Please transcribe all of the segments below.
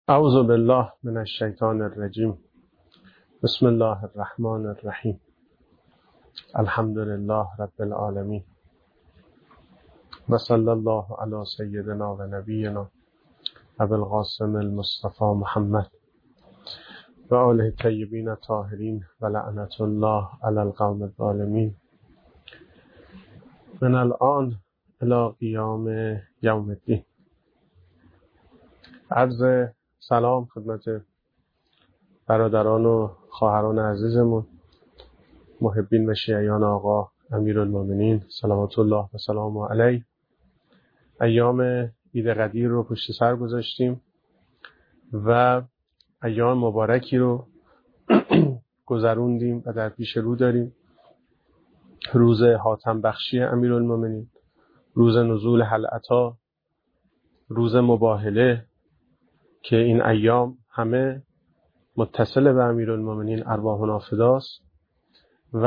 اعوذ بالله من الشیطان الرجیم. بسم الله الرحمن الرحیم. الحمد لله رب العالمین و صلی الله علی سیدنا و نبینا ابی القاسم المصطفى محمد و آله الطیبین الطاهرین و لعنت الله علی القوم الظالمین من الآن الی قیام یوم الدین. عرض سلام خدمت برادران و خواهران عزیزمون، محبین و شیعیان آقا امیرالمومنین صلوات الله و سلامه علیه. ایام عید قدیر رو پشت سر گذاشتیم و ایام مبارکی رو گذروندیم و در پیش رو داریم. روز حاتم بخشی امیرالمومنین، روز نزول هل اتی، روز مباهله که این ایام همه متصل به امیرالمومنین ارواحنا فداست و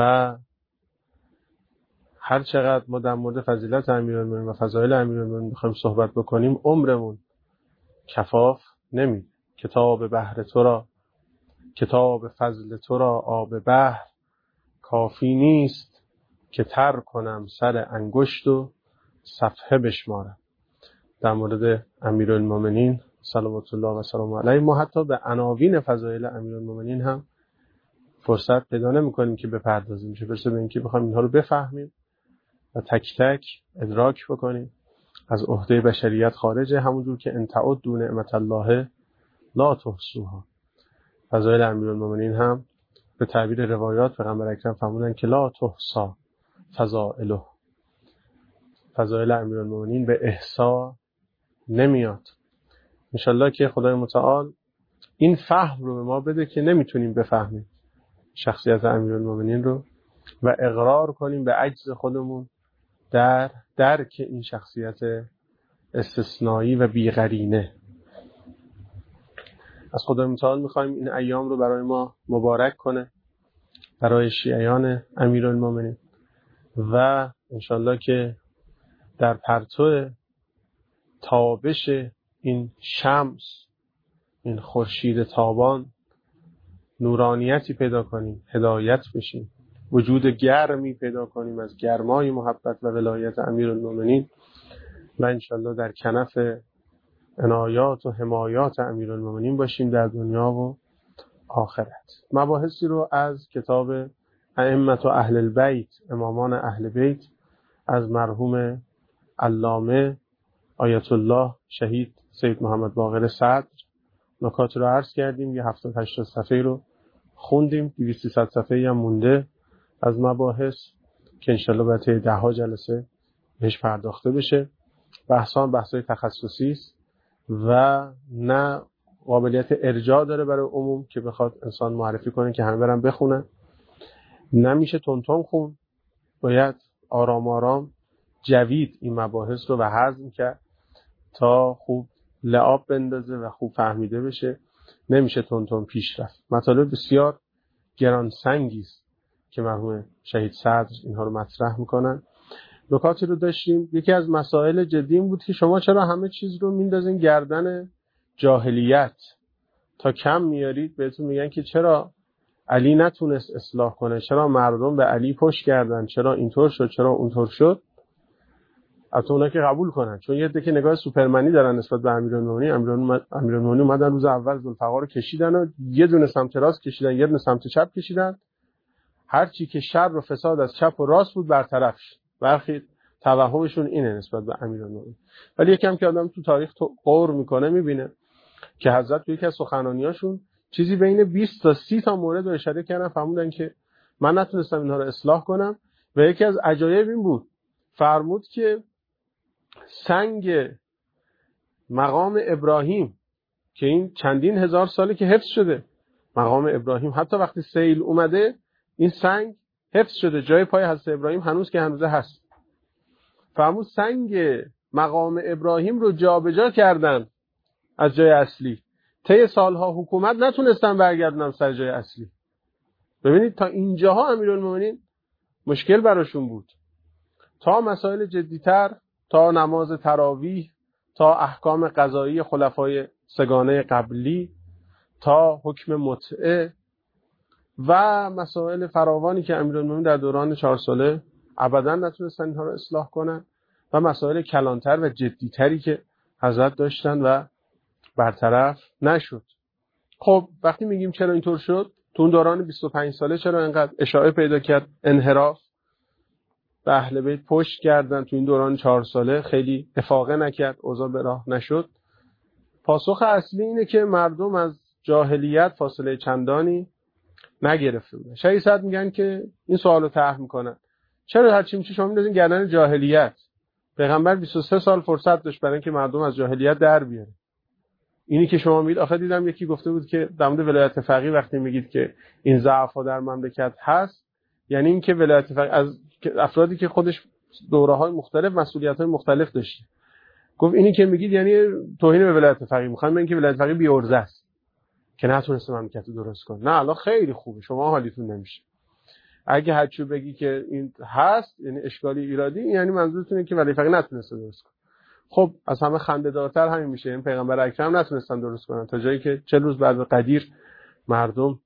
هر چقدر ما در مورد فضیلت امیرالمومنین و فضایل امیرالمومنین بخوایم صحبت بکنیم عمرمون کفاف نمید. کتاب بحر تو را، کتاب فضل تو را آب بحر، کافی نیست که تر کنم سر انگشت و صفحه بشمارم. در مورد امیرالمومنین صلوات الله و سلامه علیه ما حتی به عناوین فضایل امیرالمومنین هم فرصت پیدا نمی‌کنیم که بپردازیم، چه برسه به اینکه بخوایم اینها رو بفهمیم و تک تک ادراک بکنیم. از عهده بشریت خارجه، همونجور که ان تعدوا نعمت الله لا تحصوها. فضایل امیرالمومنین هم به تعبیر روایات پیغمبر اکرم فرمودن که لا تحصی فضائله. فضایل امیرالمومنین به احصا نمیاد. انشالله که خدای متعال این فهم رو به ما بده که نمیتونیم بفهمیم شخصیت امیرالمومنین رو و اقرار کنیم به عجز خودمون در درک این شخصیت استثنایی و بی‌قرینه. از خدای متعال میخوایم این ایام رو برای ما مبارک کنه، برای شیعیان امیرالمومنین، و انشالله که در پرتو تابش این شمس، این خورشید تابان، نورانیتی پیدا کنیم، هدایت بشیم، وجود گرمی پیدا کنیم از گرمای محبت و ولایت امیرالمومنین و انشالله در کنف عنایات و حمایات امیرالمومنین باشیم در دنیا و آخرت. مباحثی رو از کتاب ائمة اهل البیت، امامان اهل بیت، از مرحوم علامه آیت الله شهید سید محمد باقر صدر نکات رو عرض کردیم. یه 70-80 صفحه رو خوندیم، 200-300 صفحه هم مونده از مباحث که انشالله باید 10 جلسه بهش پرداخته بشه. بحثای تخصصی است و نه قابلیت ارجاع داره برای عموم که بخواد انسان معرفی کنه که همه برن بخونن. نمیشه تون خون، باید آرام آرام جوید این مباحث رو و هضم کرد تا خوب لعاب بندازه و خوب فهمیده بشه. نمیشه تون پیش رفت. مطالب بسیار گران سنگی است که مرحوم شهید صدر اینها رو مطرح میکنن. نکاتی رو داشتیم. یکی از مسائل جدی این بود که شما چرا همه چیز رو میندازین گردن جاهلیت، تا کم میارید بهتون میگن که چرا علی نتونست اصلاح کنه، چرا مردم به علی پشت کردن، چرا اینطور شد، چرا اونطور شد. البته اونا که قبول کنن، چون یه دکه نگاه سوپرمنی دارن نسبت به امیرالمومنین. امیرالمومنین اومدن روز اول ذوالفقار رو کشیدن و یه دونه سمت راست کشیدن، یه دونه سمت چپ کشیدن. هر چی که شر و فساد از چپ و راست بود برطرف شد. برخی توهمشون اینه نسبت به امیرالمومنین. ولی یکم که آدم تو تاریخ غور میکنه میبینه که حضرت تو یکی از سخنرانیاشون چیزی بین 20 تا 30 تا مورد رو اشاره کردن، فرمودن که من نتونستم اینها رو اصلاح کنم. و یکی از عجایب این بود، فرمود که سنگ مقام ابراهیم که این چندین هزار ساله که حفظ شده، مقام ابراهیم حتی وقتی سیل اومده این سنگ حفظ شده، جای پای حضرت ابراهیم هنوز که هنوزه هست. فرمود سنگ مقام ابراهیم رو جابجا کردن از جای اصلی، طی سالها حکومت نتونستن برگردونن سر جای اصلی. ببینید تا اینجاها امیرالمومنین مشکل براشون بود، تا مسائل جدیتر، تا نماز تراویح، تا احکام قضایی خلفای سگانه قبلی تا حکم متعه و مسائل فراوانی که امیرالمومنین در دوران 4 ساله ابدا نتونستن اینها رو اصلاح کنن و مسائل کلانتر و جدیتری که حضرت داشتن و برطرف نشد. خب وقتی میگیم چرا اینطور شد، تو اون دوران 25 ساله چرا اینقدر اشاعه پیدا کرد، انحراف به اهل بیت پشت کردن، تو این دوران 4 ساله خیلی افاقه نکرد، اوضاع به راه نشد؟ پاسخ اصلی اینه که مردم از جاهلیت فاصله چندانی نگرفته بودن. شیخ سعد میگن که این سوالو طرح میکنن چرا هرچی میشه شما میندازین گردن جاهلیت؟ پیغمبر 23 سال فرصت داشت برای اینکه مردم از جاهلیت در بیاره. اینی که شما میگید، آخه دیدم یکی گفته بود که در مورد ولایت فقیه وقتی میگید که این ضعف‌ها در مملکت هست، یعنی این که ولایت فقیه از افرادی که خودش دوره‌های مختلف مسئولیت‌های مختلف داشته. گفت اینی که میگید یعنی توهین به ولایت فقیه، میخوام بگم که ولایت فقیه بی‌عرضه است که نتونسته مملکت رو درست کنه. نه الان خیلی خوبه، شما حالیتون نمیشه. اگه هرچی بگی که این هست یعنی اشکالی ایرادی، یعنی منظورتونه که ولی فقیه نتونسته درست کنه. خب از همه خنده‌دارتر همین میشه، این پیغمبر اکرم نتونستن درست کنن تا جایی که 40 روز بعد قدیر مردم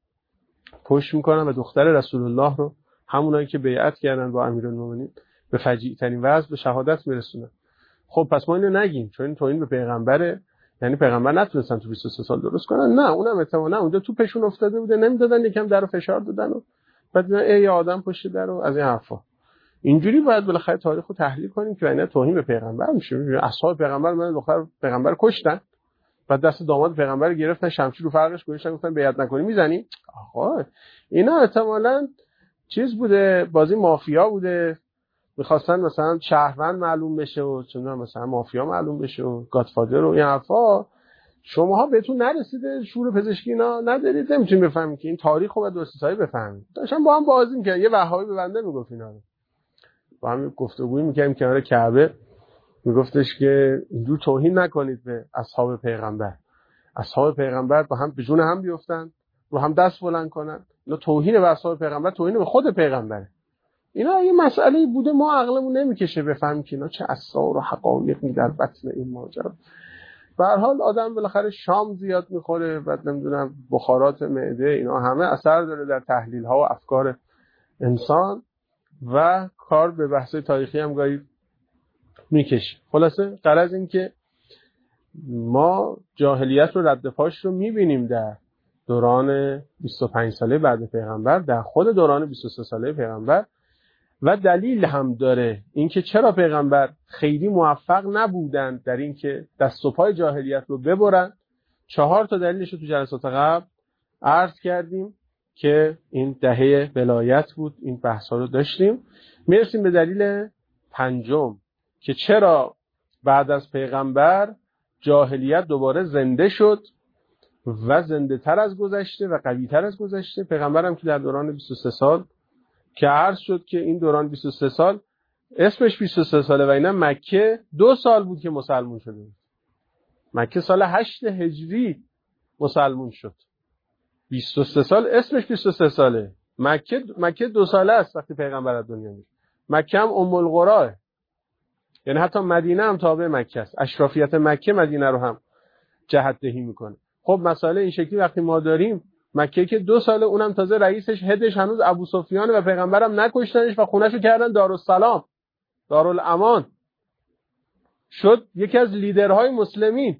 پشت میکنن و دختر رسول الله رو، همونایی که بیعت کردن با امیرالمومنین، به فجیع ترین وضع به شهادت میرسونن. خب پس ما اینو نگیم چون این توهین به پیغمبره، یعنی پیغمبر نتونستن تو 23 سال درست کنن. نه اونم احتمالاً اونجا توپشون افتاده بوده، نمیدادن، یکم درو فشار دادن و بعد دیدن ای آدم پشت درو، از این حرفا. اینجوری باید بالاخره تاریخ رو تحلیل کنیم که اینا توهین به پیغمبر میشه. اصحاب پیغمبر من دختر پیغمبر کشتن، بعد دست داماد پیغمبر گرفتن، شمشیر رو فرقش گذاشتن، گفتن بیعت نکنی میزنی. آقا اینا احتمالاً چیز بوده، بازی مافیا بوده، میخواستن مثلا شهروند معلوم بشه و چون مثلا مافیا معلوم بشه و گادفادر و این حرفا. شماها بهتون نرسیده، شور پزشکی اینا ندارید، نمیتونید بفهمید که این تاریخ رو باید درستایی بفهمید. داشتن با هم بازی می‌کردن، یه وهابی به بنده میگفت اینا رو، با هم گفتگویی می‌کردیم کنار کعبه، میگفتش که اینجور توهین نکنید به اصحاب پیغمبر. اصحاب پیغمبر با هم به جون هم بیفتن، رو هم دست بلند کنن. اینا توهین به اصحاب پیغمبر، توهین به خود پیغمبره. اینا یه مسئله بوده ما عقلمون نمیکشه بفهمیم که اینا چه اسرار و حقایقی در بطن این ماجرا. به هر حال آدم بالاخره شام زیاد میخوره، بعد نمیدونم بخارات معده، اینا همه اثر داره در تحلیل ها و افکار انسان و کار به بحث تاریخی هم گاهی میکشه. خلاصه غرض این که ما جاهلیت رو رد پاش رو میبینیم در دوران 25 ساله بعد پیغمبر، در خود دوران 23 ساله پیغمبر، و دلیل هم داره اینکه چرا پیغمبر خیلی موفق نبودن در اینکه دست و پای جاهلیت رو ببرن. 4 تا دلیلش رو تو جلسات قبل عرض کردیم که این دهه ولایت بود، این بحثا رو داشتیم. میرسیم به دلیل 5 که چرا بعد از پیغمبر جاهلیت دوباره زنده شد و زنده تر از گذشته و قوی تر از گذشته. پیغمبر هم که در دوران 23 سال که عرض شد که این دوران 23 سال اسمش 23 ساله و اینا مکه 2 سال بود که مسلمون شده. مکه سال 8 هجری مسلمون شد. 23 سال اسمش 23 ساله. مکه 2 ساله است وقتی پیغمبر از دنیا میره. مکه هم ام القراه، یعنی حتی مدینه هم تابع مکه است. اشرافیت مکه مدینه رو هم جهت دهی میکنه. خب مسئله این شکلی وقتی ما داریم، مکه که 2 ساله، اونم تازه رئیسش هدش هنوز ابو سفیان و پیغمبرم نکشتنش و خونه‌شو کردن دارالسلام، دارالامان، شد یکی از لیدرهای مسلمین.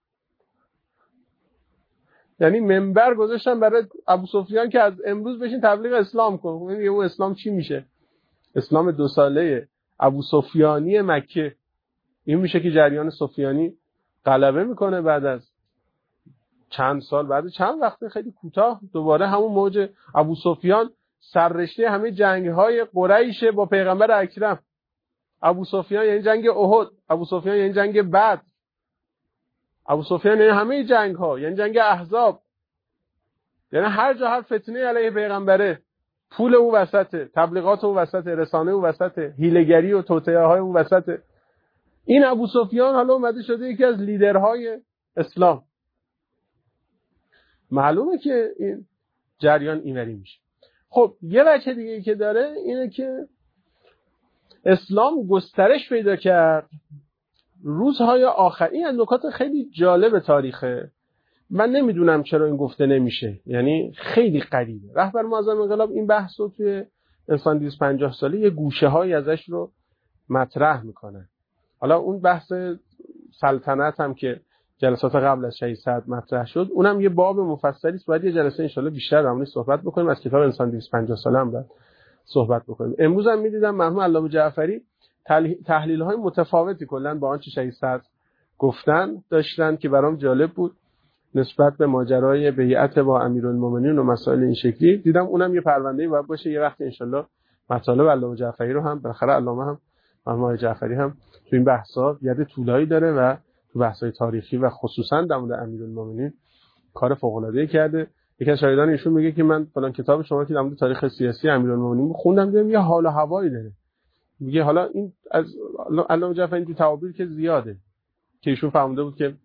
یعنی منبر گذاشتن برای ابو سفیان که از امروز بشین تبلیغ اسلام کن. ببین اون اسلام چی میشه؟ اسلام 2 ساله ابو سفیانی مکه این میشه که جریان سفیانی غلبه میکنه بعد از چند سال، بعد چند وقت خیلی کوتاه دوباره همون موج ابو سفیان سررشته همه جنگ‌های قریش با پیغمبر اکرم. ابو سفیان یعنی جنگ احد، ابو سفیان یعنی جنگ بدر، ابو سفیان یعنی همه جنگ‌ها، یعنی جنگ احزاب، یعنی هر جا هر فتنه علیه پیغمبره، پول او وسطه، تبلیغات او وسطه، رسانه او وسطه، هیله‌گری و توطئه‌های او وسطه. این ابو سفیان حالا اومده شده یکی از لیدرهای اسلام. معلومه که این جریان اینوری میشه. خب یه وجه دیگه که داره اینه که اسلام گسترش پیدا کرد روزهای آخری از نکات خیلی جالب تاریخه. من نمیدونم چرا این گفته نمیشه، یعنی خیلی غریبه. رهبر معظم انقلاب این بحث رو توی انسان 250 ساله یه گوشه‌هایی ازش رو مطرح میکنه. حالا اون بحث سلطنت هم که جلسات قبل از شهید سعد مطرح شد، اونم یه باب مفصلی است، باید یه جلسه انشالله بیشتر در موردش صحبت بکنیم. از کتاب انسان 250 ساله هم باید صحبت بکنیم. امروز هم می‌دیدم مرحوم علامه جعفری تحلیل‌های متفاوتی کلاً با آنچه شهید سعد گفتن داشتن که برام جالب بود نسبت به ماجرای بیعت با امیرالمومنین و مسائل این شکلی. دیدم اونم یه پرونده‌ای باید باشه، یه وقت انشالله مطالب علامه جعفری رو هم بالاخره علامه هم مرحوم جعفری هم تو این بحث‌ها ید طولایی داره و تو بحث‌های تاریخی و خصوصاً در مورد امیرالمومنین کار فوق‌العاده‌ای کرده. یکی از شاگردان ایشون میگه که من فلان کتاب شما که در مورد تاریخ سیاسی امیرالمومنین خوندم، دیدم یه حال و هوایی داره. میگه حالا این از علامه جعفری تو تعابیر که زیاده که ایشون فهمیده بود که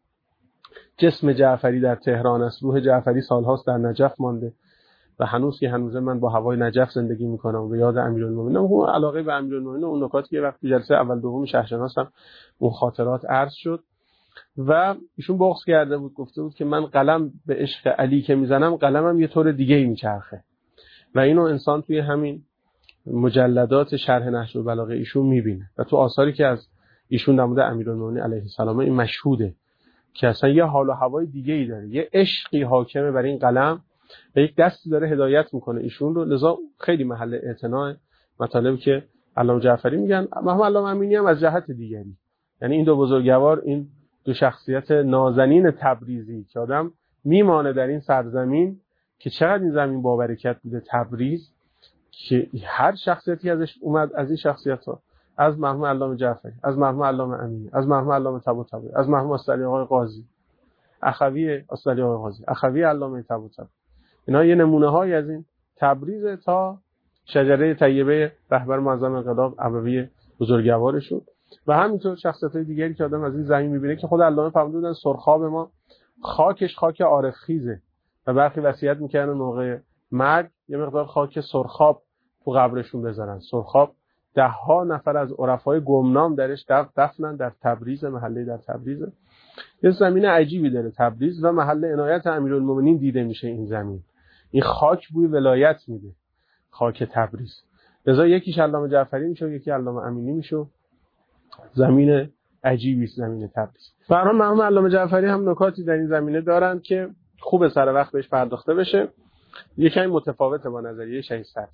جسم جعفری در تهران است، روح جعفری سالهاست در نجف مانده و هنوز من با هوای نجف زندگی میکنم و به یاد امیرالمومنین. اون علاقه به امیرالمومنین، اون نکاتی که وقتی جلسه اول دوم شهرشناسم اون خاطرات عرض شد و ایشون بغض کرده بود، گفته بود که من قلم به عشق علی که میزنم قلمم یه طور دیگه‌ای میچرخه و اینو انسان توی همین مجلدات شرح نهج البلاغه ایشون میبینه و تو آثاری که از ایشون در مورد امیرالمومنین علیه السلام این مشهوده که اصلا یه حال و هوای دیگه‌ای داره، یه عشقی حاکمه بر این قلم و یک دستی داره هدایت میکنه ایشون رو. لذا خیلی محل اعتناع مطالبی که علامه جعفری میگن. محمد علامه امینی هم از جهت دیگری، یعنی این دو بزرگوار، این دو شخصیت نازنین تبریزی که آدم میمانه در این سرزمین که چقدر این زمین با برکت بوده، تبریز، که هر شخصیتی ازش اومد، از این شخصیت‌ها، از مرحوم علامه جعفری، از مرحوم علامه امینی، از مرحوم علامه طباطبایی، از مرحوم استعلی آقای قاضی، اخوی استعلی آقای قاضی، اخوی علامه طباطبایی، اینا یه نمونه‌هایی از این تبریز تا شجره طیبه رهبر معظم انقلاب ابوی بزرگوارشون و همینطور شخصیت‌های دیگری که آدم از این زمین می‌بینه که خود علامه فهمیده بودن سرخاب ما خاکش خاک عارف خیزه و برخی وصیت می‌کردن موقع مرگ یه مقدار خاک سرخاب تو قبرشون بذارن. سرخاب 10 نفر از عرفای گمنام درش دفنن در تبریز، محله در تبریز. یه زمین عجیبی داره تبریز و محل عنایت امیرالمومنین دیده میشه. این زمین، این خاک بوی ولایت میده، خاک تبریز. لذا یکیش علامه جعفری میشه، یکی علامه امینی میشه. زمین عجیبی است زمین تبریز. برای مرحوم علامه جعفری هم نکاتی در این زمینه دارن که خوب سر وقت بهش پرداخته بشه. یکمی متفاوته با نظریه شهید سعد.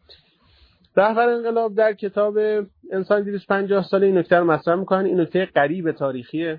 رهبر انقلاب در کتاب انسان 250 ساله این نکته رو مطرح می‌کنن. این نکته غریب تاریخیه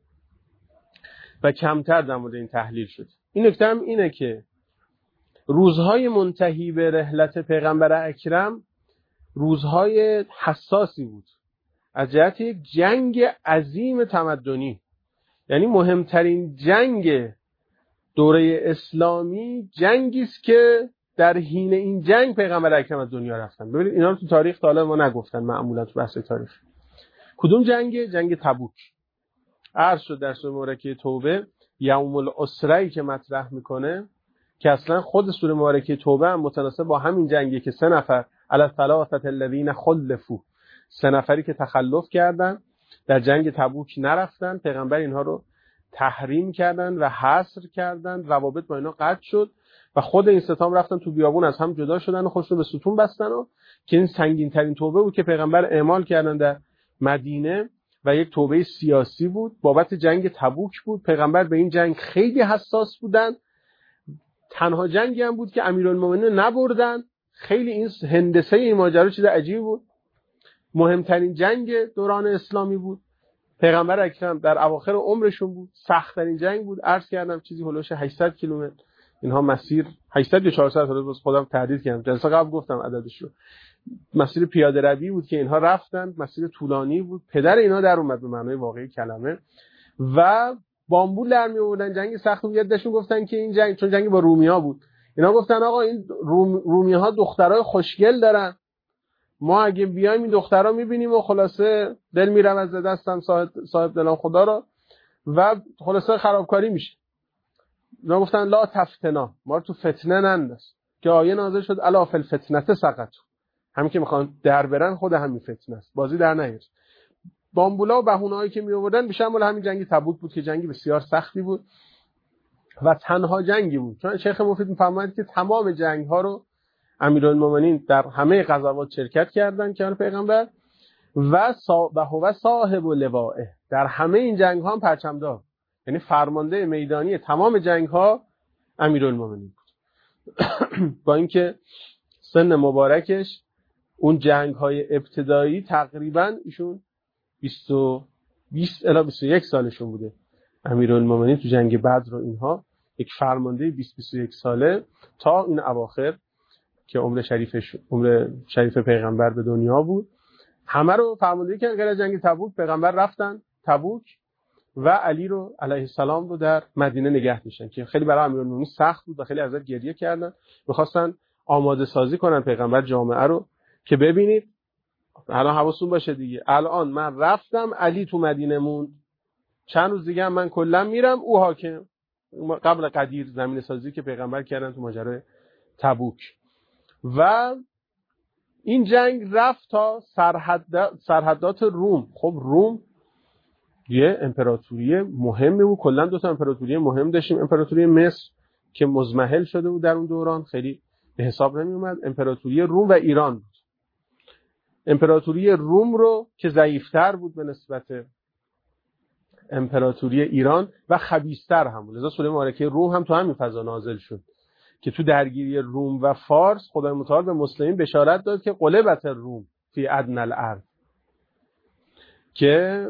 و کمتر در مورد این تحلیل شد. این نکته هم اینه که روزهای منتهی به رحلت پیغمبر اکرم روزهای حساسی بود از جهت یک جنگ عظیم تمدنی. یعنی مهمترین جنگ دوره اسلامی جنگی است که در حین این جنگ پیغمبر اکرم از دنیا رفتن. ببینید اینا رو تو تاریخ تا حالا ما نگفتن، معمولا تو بحث تاریخ. کدوم جنگ؟ جنگ تبوک. عرض شد در سوره مبارکه توبه یوم العسره که مطرح میکنه که اصلا خود سوره مبارکه توبه هم متناسب با همین جنگی که 3 نفر علی الثلاثه الذین خلفوا، 3 نفری که تخلف کردن در جنگ تبوک نرفتن، پیغمبر اینها رو تحریم کردن و حصر کردن، روابط با اینا قطع شد و خود این ستام رفتن تو بیابون از هم جدا شدن و خودشون به ستون بستن و که این سنگین ترین توبه بود که پیغمبر اعمال کردن در مدینه و یک توبه سیاسی بود بابت جنگ تبوک بود. پیغمبر به این جنگ خیلی حساس بودن. تنها جنگی هم بود که امیرالمومنین نبردن. خیلی این هندسه این ماجرا چیز عجیبی بود. مهمترین جنگ دوران اسلامی بود. پیغمبر اکرم در اواخر عمرشون بود. سخت‌ترین جنگ بود. عرض کردم چیزی هولوش 800 کیلومتر اینها مسیر، 800 یا 400 تا خودم تعدیل کردم. جلسه قبل گفتم عددش رو. مسیر پیاده روی بود که اینها رفتن، مسیر طولانی بود. پدر اینا در اومد به معنای واقعی کلمه و بامبول در می آوردن. جنگ سخت بود. یادشون گفتن که این جنگ چون جنگ با رومیا بود، اینا گفتن آقا این رومی‌ها دخترای خوشگل دارن، ما اگه بیایم این دخترها می‌بینیم و خلاصه دل میرم از دستم صاحب دلان خدا رو و خلاصه خرابکاری میشه. اینا گفتن لا تفتنا، ما رو تو فتنه ننداز، که آیه نازل شد الا فی الفتنه سقطوا. همین که میخوان در برن خود همین فتنه است، بازی در نیار. بامبولا و بهونه‌هایی که می‌آوردن به شمول همین جنگ تبوک بود که جنگی بسیار سختی بود و تنها جنگی بود. چون شیخ مفید می‌فرماید که تمام جنگ‌ها رو امیرالمومنین در همه غزوات شرکت کردند که پیغمبر و هو صاحب لواءه، در همه این جنگ‌ها هم پرچمدار، یعنی فرمانده میدانی تمام جنگ‌ها امیرالمومنین بود. با اینکه سن مبارکش اون جنگ‌های ابتدایی تقریباً ایشون 20 الی 21 سالشون بوده. امیرالمومنین تو جنگ بدر و اینها یک فرمانده 20-21 ساله تا این اواخر که عمر شریف پیغمبر به دنیا بود، همه رو فرماندهی کردن. غیر از جنگ تبوک پیغمبر رفتن تبوک و علی رو علیه السلام رو در مدینه نگه داشتن که خیلی برای امیرالمومنین سخت بود و خیلی ازش گریه کردن. می‌خواستن آماده سازی کنن پیغمبر جامعه رو که ببینید الان حواستون باشه دیگه، الان من رفتم علی تو مدینه موند، چند روز دیگه هم من کلا میرم او حاکم. قبل قدیر زمین سازی که پیغمبر کردن تو ماجرای تبوک و این جنگ رفت تا سرحدات روم. خب روم یه امپراتوری مهمی بود، کلا دو تا امپراتوری مهم داشتیم. امپراتوری مصر که مزمحل شده بود در اون دوران، خیلی به حساب نمی اومد. امپراتوری روم و ایران بود. امپراتوری روم رو که ضعیف‌تر بود به نسبت امپراتوری ایران و خبیث‌تر هم بود. لذا سوره مبارکه روم هم تو همین فضا نازل شد که تو درگیری روم و فارس خدای متعال به مسلمین بشارت داد که غلبت روم فی ادنی الارض، که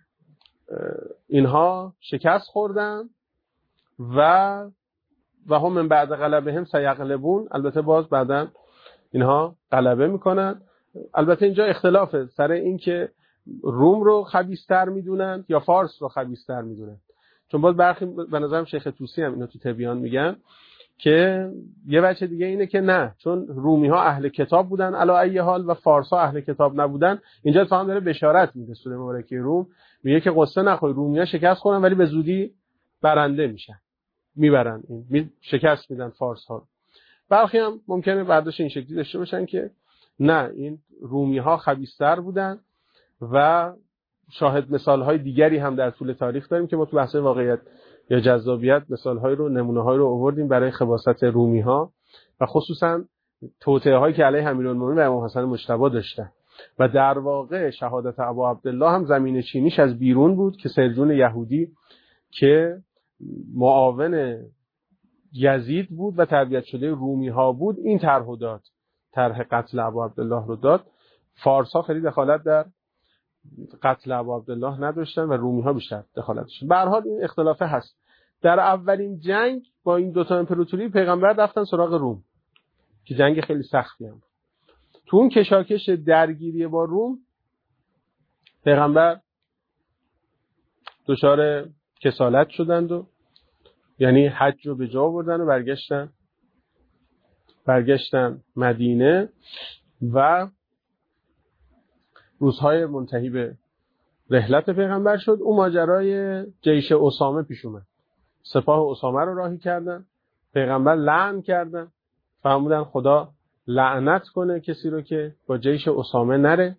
اینها شکست خوردن و هم من بعد غلبهم سیغلبون، البته باز بعدن اینها غلبه میکنن. البته اینجا اختلافه سر این که روم رو خبیث‌تر میدونن یا فارس رو خبیث‌تر میدونن، چون باز برخی به نظرم شیخ طوسی هم اینو تو تبیان میگن که یه وجه دیگه اینه که نه، چون رومی ها اهل کتاب بودن علی ای حال و فارس ها اهل کتاب نبودن. اینجا اتفاقا داره بشارت میده سوره مبارکه روم، میگه که قصه نخوری، رومی ها شکست خوردن ولی به زودی برنده میشن، میبرن، شکست میدن فارس ها. برخی هم ممکنه برداشت این شکلی داشته باشن که نه، این رومی ها خبیث‌تر بودن و شاهد مثال های دیگری هم در طول تاریخ داریم که ما تو بحث واقعیت یا جذابیت مثال های رو، نمونه های رو آوردیم برای خباثت رومی ها و خصوصا توطئه هایی که علیه امیرالمومنین و امام حسن مجتبی داشتن. و در واقع شهادت ابا عبدالله هم زمین چینیش از بیرون بود که سرجون یهودی که معاون یزید بود و تربیت شده رومی ها بود این طرحو داد، طرح قتل ابا عبدالله رو داد. فارس ها خیلی دخالت در قتل ابا عبدالله نداشتن و رومی ها بیشتر دخالت داشتن. به هر حال این اختلافه هست. در اولین جنگ با این دوتا امپراتوری پیغمبر رفتن سراغ روم که جنگ خیلی سختی هم. تو اون کشاکش درگیری با روم پیغمبر دچار کسالت شدند و یعنی حج رو به جا آوردن و برگشتن مدینه و روزهای منتهی به رحلت پیغمبر شد. اون ماجرای جیش اسامه پیش اومد. سپاه اسامه رو راهی کردن، پیغمبر لعن کردن، فرمودن خدا لعنت کنه کسی رو که با جیش اسامه نره.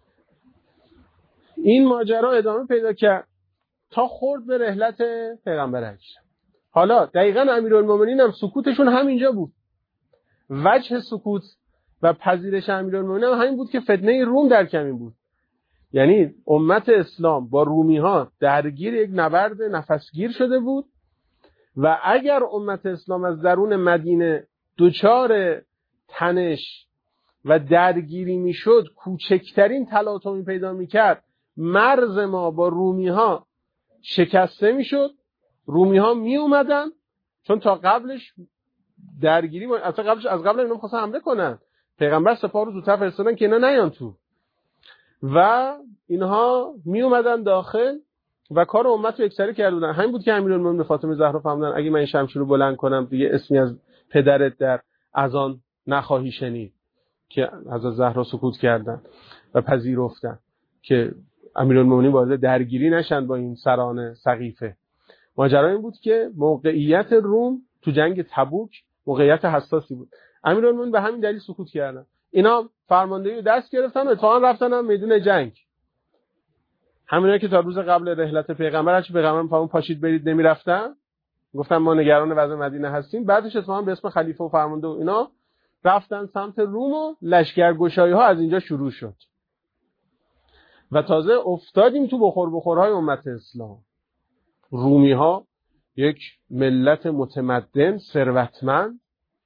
این ماجرا ادامه پیدا کرد تا خورد به رحلت پیغمبر حج. حالا دقیقاً امیرالمومنین هم سکوتشون همینجا بود. وجه سکوت و پذیرش امیرالمومنین هم همین بود که فتنه روم در کمین بود. یعنی امت اسلام با رومی ها درگیر یک نبرد نفسگیر شده بود و اگر امت اسلام از درون مدینه دچار تنش و درگیری میشد، کوچکترین تلاطمی پیدا میکرد، مرز ما با رومی ها شکسته میشد، رومی ها می اومدن، چون تا قبلش درگیری اصلا از قبل اینا می‌خواستن حمله کنن، پیغمبر سپاه رو زودتر فرستادن که اینا نیان تو و اینها می اومدن داخل و کار امت رو یکسره کرده بودن. همین بود که امیرالمومنین فاطمه زهرا فرمودن اگه من این شمشیر رو بلند کنم دیگه اسمی از پدرت در اذان نخواهی شنید، که حضرت زهرا سکوت کردن و پذیرفتن که امیرالمومنین وارد درگیری نشن با این سران سقیفه. ماجرا این بود که موقعیت روم تو جنگ تبوک موقعیت حساسی بود. امیرالمومنین به همین دلیل سکوت کردن. اینا فرماندهی رو دست گرفتن و اتفاقا رفتن هم میدون جنگ. همینایی که تا روز قبل رحلت پیغمبر هرچی پیغمبر پامون پاشید برید نمیرفتن، گفتن ما نگران وضع مدینه هستیم، بعدش اتفاقا به اسم خلیفه و فرمانده و اینا رفتن سمت روم و لشکرگشایی‌ها از اینجا شروع شد و تازه افتادیم تو بخورهای امت اسلام. رومی‌ها یک ملت متمدن، ثروتمند،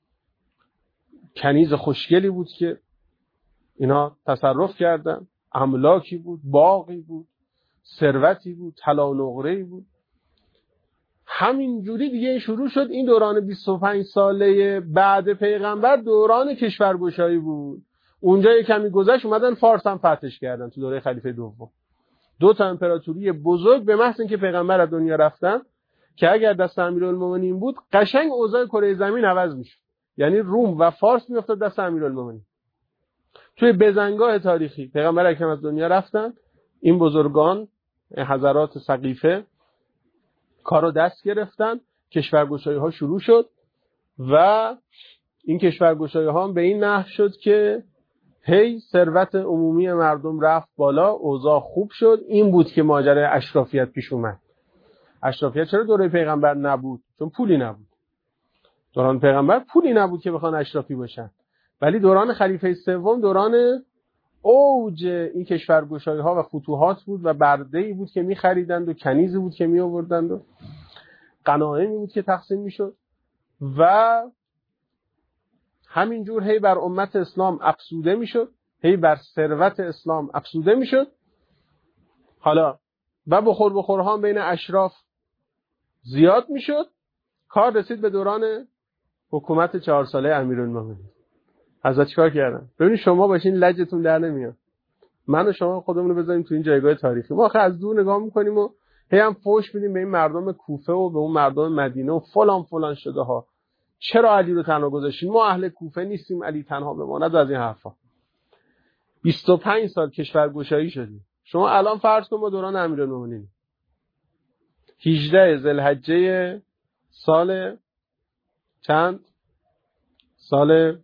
کنیز خوشگلی بود که اینا تصرف کردن، املاکی بود، باغی بود، ثروتی بود، طلا و نقره‌ای بود. همین جوری دیگه شروع شد. این دوران 25 ساله بعد پیغمبر دوران کشورگشایی بود. اونجا یه کمی گذشت اومدن فارس هم فتحش کردن تو دوره خلیفه دوم. 2 تا امپراتوری بزرگ به محض اینکه پیغمبر از دنیا رفتن که اگر دست امیرالمومنین بود قشنگ اوضاع کره زمین عوض میشد. یعنی روم و فارس میافتاد دست امیرالمومنین. توی بزنگاه تاریخی پیغمبر اکرم از دنیا رفتن، این بزرگان حضرات سقیفه کارو دست گرفتن، کشورگشایی ها شروع شد و این کشورگشایی ها هم به این نحو شد که هی ثروت عمومی مردم رفت بالا، اوضاع خوب شد. این بود که ماجرای اشرافیت پیش اومد. اشرافیت چرا دوره پیغمبر نبود؟ چون پولی نبود. دوران پیغمبر پولی نبود که بخوان اشرافی باشن، ولی دوران خلیفه سوم دوران اوج این کشورگشایی ها و فتوحات بود و برده‌ای بود که می‌خریدند و کنیزی بود که می‌آوردند و غنایمی بود که تقسیم می‌شد و همینجور هی بر امت اسلام افزوده می‌شد، هی بر ثروت اسلام افزوده می‌شد. حالا و بخورها بین اشراف زیاد می‌شد. کار رسید به دوران حکومت 4 ساله امیرالمومنین. حضرت چیکار کردن؟ ببینید شما باشین لجتون در نمیاد. من و شما خودمون رو بذاریم تو این جایگاه تاریخی. ما آخه از دور نگاه میکنیم و هی هم فوش میدیم به این مردم کوفه و به اون مردم مدینه و فلان شده ها. چرا علی رو تنها گذاشتین؟ ما اهل کوفه نیستیم، علی تنها بماند، از این حرفا. 25 سال کشورگشایی شدیم. شما الان فرض کن ما دوران امیرالمومنین 18 ذوالحجه سال چند؟ سال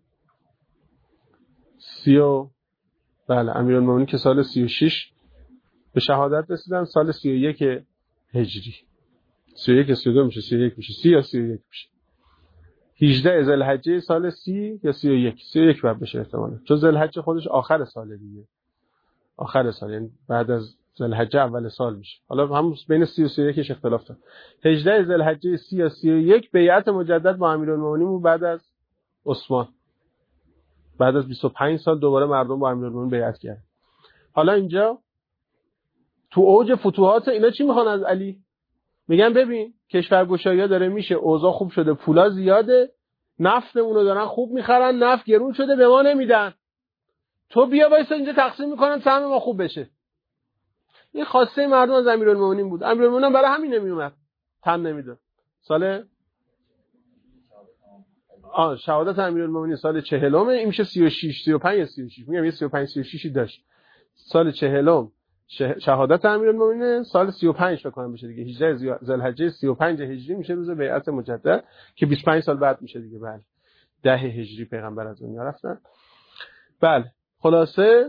30 بله امیرالمومنین که سال 36 به شهادت رسیدن، سال 31 هجری. 31 32 میشه، 31 میشه، 30 یا 31 میشه. 18 ذوالحجه سال 30 یا 31 بعد بشه احتمالاً، چون ذوالحجه خودش آخر سال دیگه، آخر سال، یعنی بعد از ذوالحجه اول سال میشه. حالا هم بین 30 و 31 اختلاف داره. 18 ذوالحجه 30 یا 31 بیعت مجدد با امیرالمومنین بود بعد از عثمان. بعد از 25 سال دوباره مردم با امیرالمومنین بیعت کردن. حالا اینجا تو اوج فتوحات اینا چی میخوان از علی؟ میگن ببین کشورگشایی‌ها داره میشه، اوضاع خوب شده، پولا زیاده، نفتمون رو دارن خوب میخرن، نفت گرون شده به ما نمیدن، تو بیا وایسا اینجا تقسیم میکنن سهم ما خوب بشه. این خواسته مردم از امیرالمومنین بود. امیرالمومنین برای همین نمیومد، تن نمیداد. سال شهادت امیرالمومنین سال 40 این میشه 36 35 36 میگم، یه 35 36 داشت. سال 40 شهادت امیرالمومنین، سال 35 فکر کنم بشه دیگه، 18 ذوالحجه 35 هجری میشه روز بیعت مجدد که 25 سال بعد میشه دیگه. بله 10 هجری پیغمبر از دنیا رفتن. بله خلاصه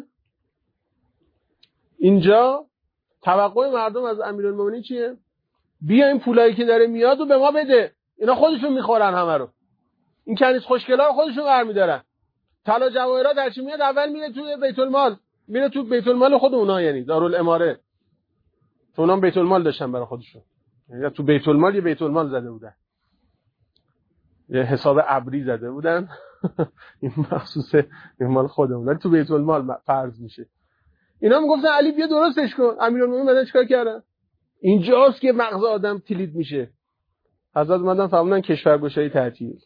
اینجا توقع مردم از امیرالمومنین چیه؟ بیا این پولایی که داره میاد و به ما بده، اینا خودشون میخورن همه رو، این کنیز خوشگلا رو خودشون برمیدارن، طلا جواهرات هرچی میاد اول میره تو بیت المال، میره تو بیت المال خود اونها، یعنی دارالاماره، چون اونها بیت المال داشتن برای خودشون، یعنی تو بیت المال یه بیت المال زده بودن، یه حساب ابری زده بودن این مخصوص مال خودمون، ولی تو بیت المال فرض میشه. اینا میگفتن علی بیا درستش کن. امیرالمومنین بعد چیکار کردن؟ اینجاست که مغز آدم تلید میشه. حضرت اومدن فرمودن کشورگشایی تعطیل.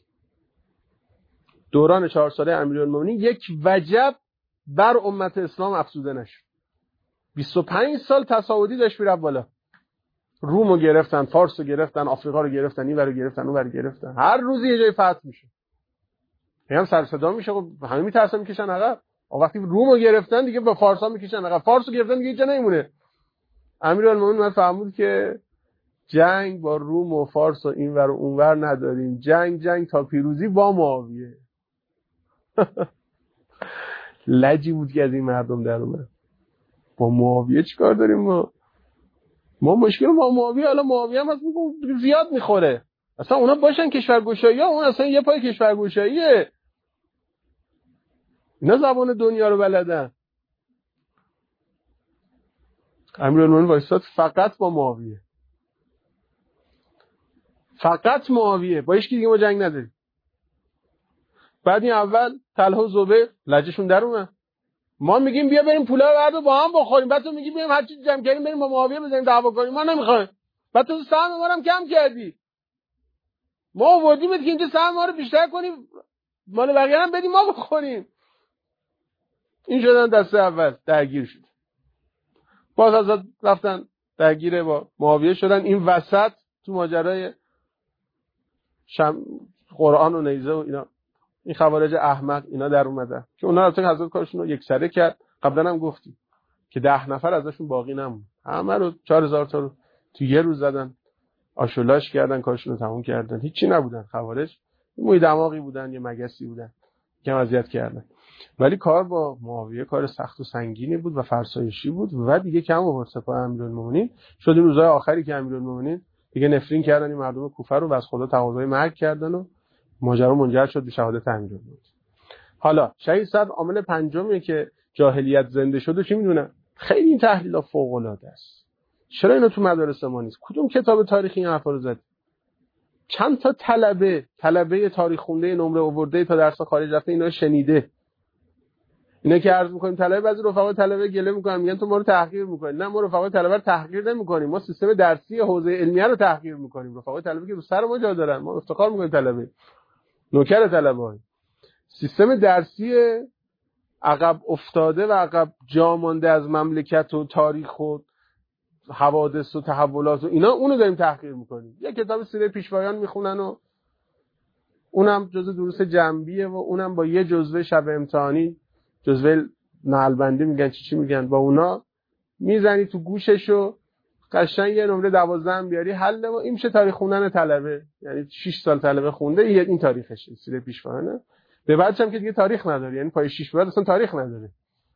دوران 4 ساله امیرالمومنین یک وجب بر امت اسلام افزوده نشد. 25 سال تصاعدی داشت میرفت بالا. رومو گرفتن، فارسو گرفتن، آفریقا رو گرفتن، این ورو گرفتن، اون ورو گرفتن. هر روز یه جای فتح میشه. هم سر صدا میشه، خب همه میترسن میکشن عقب. وقتی رومو گرفتن دیگه با فارسا میکشن عقب. فارسو گرفتن دیگه جا نمیمونه. امیرالمومنین من فهمید که جنگ با روم و فارس و اینور و اونور نداریم. جنگ تا پیروزی با معاویه. لجی بود که از این مردم در اومد. با معاویه چیکار داریم ما؟ ما مشکل ما معاویه، حالا معاویه هم زیاد میخوره، اصلا اونا باشن کشورگشایی ها، اون اصلا یه پای کشورگشاییه. اینا زبان دنیا رو بلدن. امیرالمومنین وایساد فقط با معاویه، فقط معاویه، با هیچ کی دیگه ما جنگ نداریم. بعد این اول طلحه و زبیر لجشون در اومد، ما میگیم بیا بریم پولا بعدو با هم بخوریم، بعد تو میگی بریم هر چی جمع کردیم بریم با معاویه بزنیم دعوا کنیم، ما نمیخوایم. بعد تو سهم ما رو هم کم کردی، ما آوردیم که اینجا سهم ما رو بیشتر کنیم، مال بقیه هم بدیم ما بخوریم. این شدن دسته اول درگیر شد. باز از رفتن درگیر با معاویه شدن. این وسط تو ماجرای قرآن و نیزه و اینا این خوارج احمق اینا در اومدن که اونا البته حضرت کارشون رو یکسره کرد. قبلا هم گفتیم که 10 نفر ازشون باقی نموند، همه رو 4000 تا رو تو یه روز زدن، آشولاش کردن، کارشون رو تموم کردن. هیچی نبودن خوارج، موی دماغی بودن، یه مگسی بودن که اذیت کردن. ولی کار با معاویه کار سخت و سنگینی بود و فرسایشی بود و دیگه کم آورد سپاه امیرالمومنین. شد این روزهای آخری که امیرالمومنین دیگه نفرین کردن این مردم کوفه رو و از خدا تقاضای مرگ کردن و ماجرا منجر شد به شهادت امیرالمومنین. حالا شهید صدر عامل پنجمیه که جاهلیت زنده شده. چی میدونن؟ خیلی این تحلیل‌ها فوق‌العاده است. چرا اینا تو مدارس ما نیست؟ کدوم کتاب تاریخی این حرفا رو زد؟ چند تا طلبه تاریخ خونده نمره آورده تا درس خارج رفته اینا شنیده. اینا که عرض می‌کنیم طلبه، بعضی رفقا طلبه گله می‌کنن میگن تو ما رو تحقیر می‌کنی. نه، ما رفقا طلبه رو تحقیر نمی‌کنیم، ما سیستم درسی حوزه علمیه رو تحقیر می‌کنیم. رفقا طلبه که رو سر ما جا دارن، ما افتخار می‌کنیم طلبه، نوکر طلبه. سیستم درسی عقب افتاده و عقب جا مانده از مملکت و تاریخ و حوادث و تحولات و اینا، اونو داریم تحقیر می‌کنیم. یه کتاب سیره پیشوایان می‌خونن و اونم جزء دروس جنبیه و اونم با یه جزوه شب امتحانی، جزوه نعلبندی میگن چی میگن، با اونا میزنی تو گوششو قشنگ یه نمره 12 هم بیاری حل. و این میشه تاریخ خوندن طلبه، یعنی 6 سال طلبه خونده این تاریخشه، سیره پیشوایانه. به بعدش هم که دیگه تاریخ نداری، یعنی پای 6 بعد اصلا تاریخ نداره.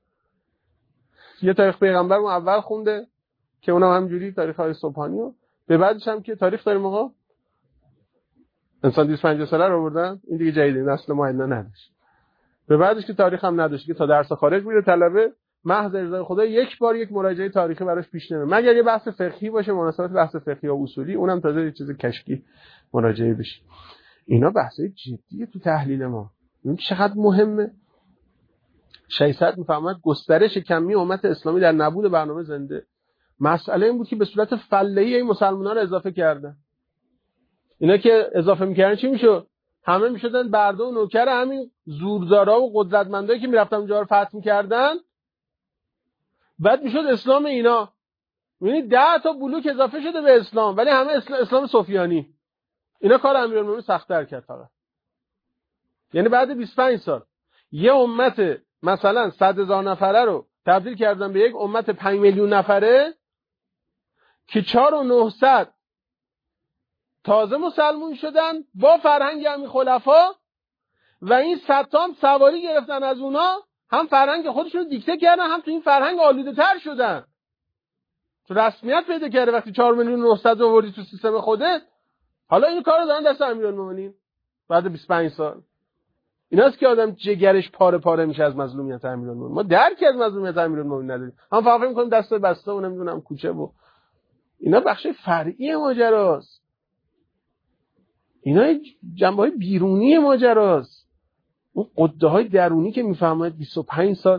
یه تاریخ پیغمبر اون اول خونده که اونم همینجوری تاریخ های صبحانی، و به بعدش هم که تاریخ داریم آقا انسان 250 ساله رو آوردن، این دیگه جدیده، نسل ما اینا نداشت. به بعدش که تاریخ هم نداشت که تا درس خارج میره طلبه محض ارضای خدا یک بار یک مراجعه تاریخی براش پیش نمیاد، مگر یه بحث فقهی باشه، مناسبت بحث فقهی و اصولی، اونم تازه یه چیز کشکی مراجعه بشه. اینا بحثای جدیه تو تحلیل ما. این چقدر مهمه. شیصد میفهمد گسترش کمی امت اسلامی در نبود برنامه زنده مسئله این بود که به صورت فله‌ای این مسلمان‌ها رو اضافه کردن. اینا که اضافه می‌کردن چی میشد؟ همه میشدن برده و نوکر همین زوردارا و قدرتمندایی که میرفتن اونجا رو فتح می‌کردن. بعد میشد اسلام اینا. یعنی 10 تا بلوک اضافه شده به اسلام، ولی همه اسلام سفیانی. اینا کار امیرالمومنین سخت‌تر کرد فقط. یعنی بعد 25 سال یه امت مثلا 100,000 نفره رو تبدیل کردن به یک امت 5 میلیون نفره که 4,900 تازه مسلمون شدن با فرهنگ همین خلفا، و این 100 تا هم سواری گرفتن از اونا، هم فرهنگ خودشون رو دیکته کردن، هم تو این فرهنگ آلوده تر شدن. تو رسمیت پیدا کرده وقتی 4,900,000 آوردی تو سیستم خودت. حالا این کارو دارن دست امیرالمومنین بعد 25 سال. ایناست که آدم جگرش پاره پاره میشه از مظلومیت امیرالمومنین. ما درکی از مظلومیت امیرالمومنین نداریم، هم فقط فکر می‌کنیم دست بسته و نمیدونم کوچه و اینا بخش فرعی ماجراست. اینا جنبه‌های بیرونی ماجراست. اون قده‌های درونی که میفهمید 25 سال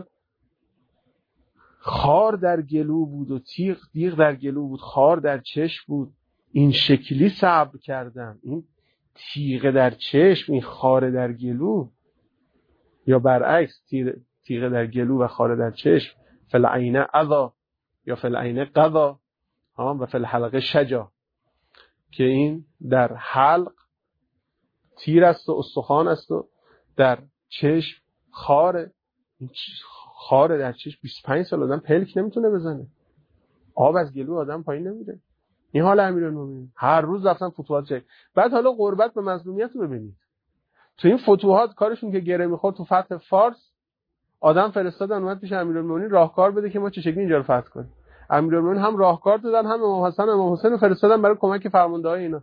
خار در گلو بود و دیغ در گلو بود، خار در چشم بود، این شکلی صبر کردم، این تیغ در چشم، این خار در گلو، یا برعکس تیغ در گلو و خار در چشم، فالعین عذا یا فالعین قضا و فالحلقه شجا، که این در حلق تیر است و استخوان است و در چشم خاره. این خاره در چشم 25 سال آدم پلک نمیتونه بزنه، آب از گلو آدم پایین نمیره. این حال امیرالمومنین. هر روز رفتن فتوحات چک. بعد حالا قربت به مظلومیت رو ببینید. تو این فتوحات کارشون که گره میخورد، تو فتح فارس آدم فرستادن اومد پیش امیرالمومنین راهکار بده که ما چه شکلی اینجا رو فتح کنیم. امیرالمومنین هم راهکار دادن، هم امام حسین فرستادن برای کمک فرمانده‌های اینا.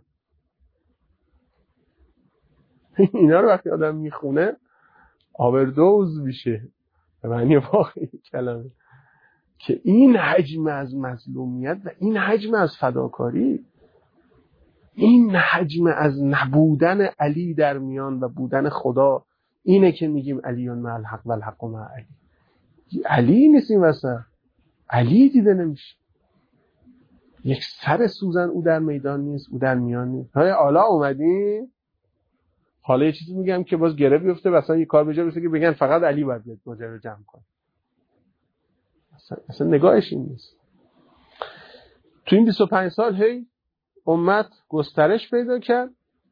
اینا رو وقتی آدم میخونه آبردوز میشه به معنی واقعی کلمه، که این حجم از مظلومیت و این حجم از فداکاری، این حجم از نبودن علی در میان و بودن خدا، اینه که میگیم علیون مع الحق و الحق مع علی. علی نیست این وسط، علی دیده نمیشه. یک سر سوزن او در میدان نیست، او در میان نیست. های حالا اومدیم، حالا یه چیزی میگم که باز گره بیفته مثلا یه کار به جا برسه که بگن فقط علی باید بیاد ماجرا رو جمع کنه. اصلا نگاهش این نیست. تو این 25 سال هی امت گسترش پیدا کرد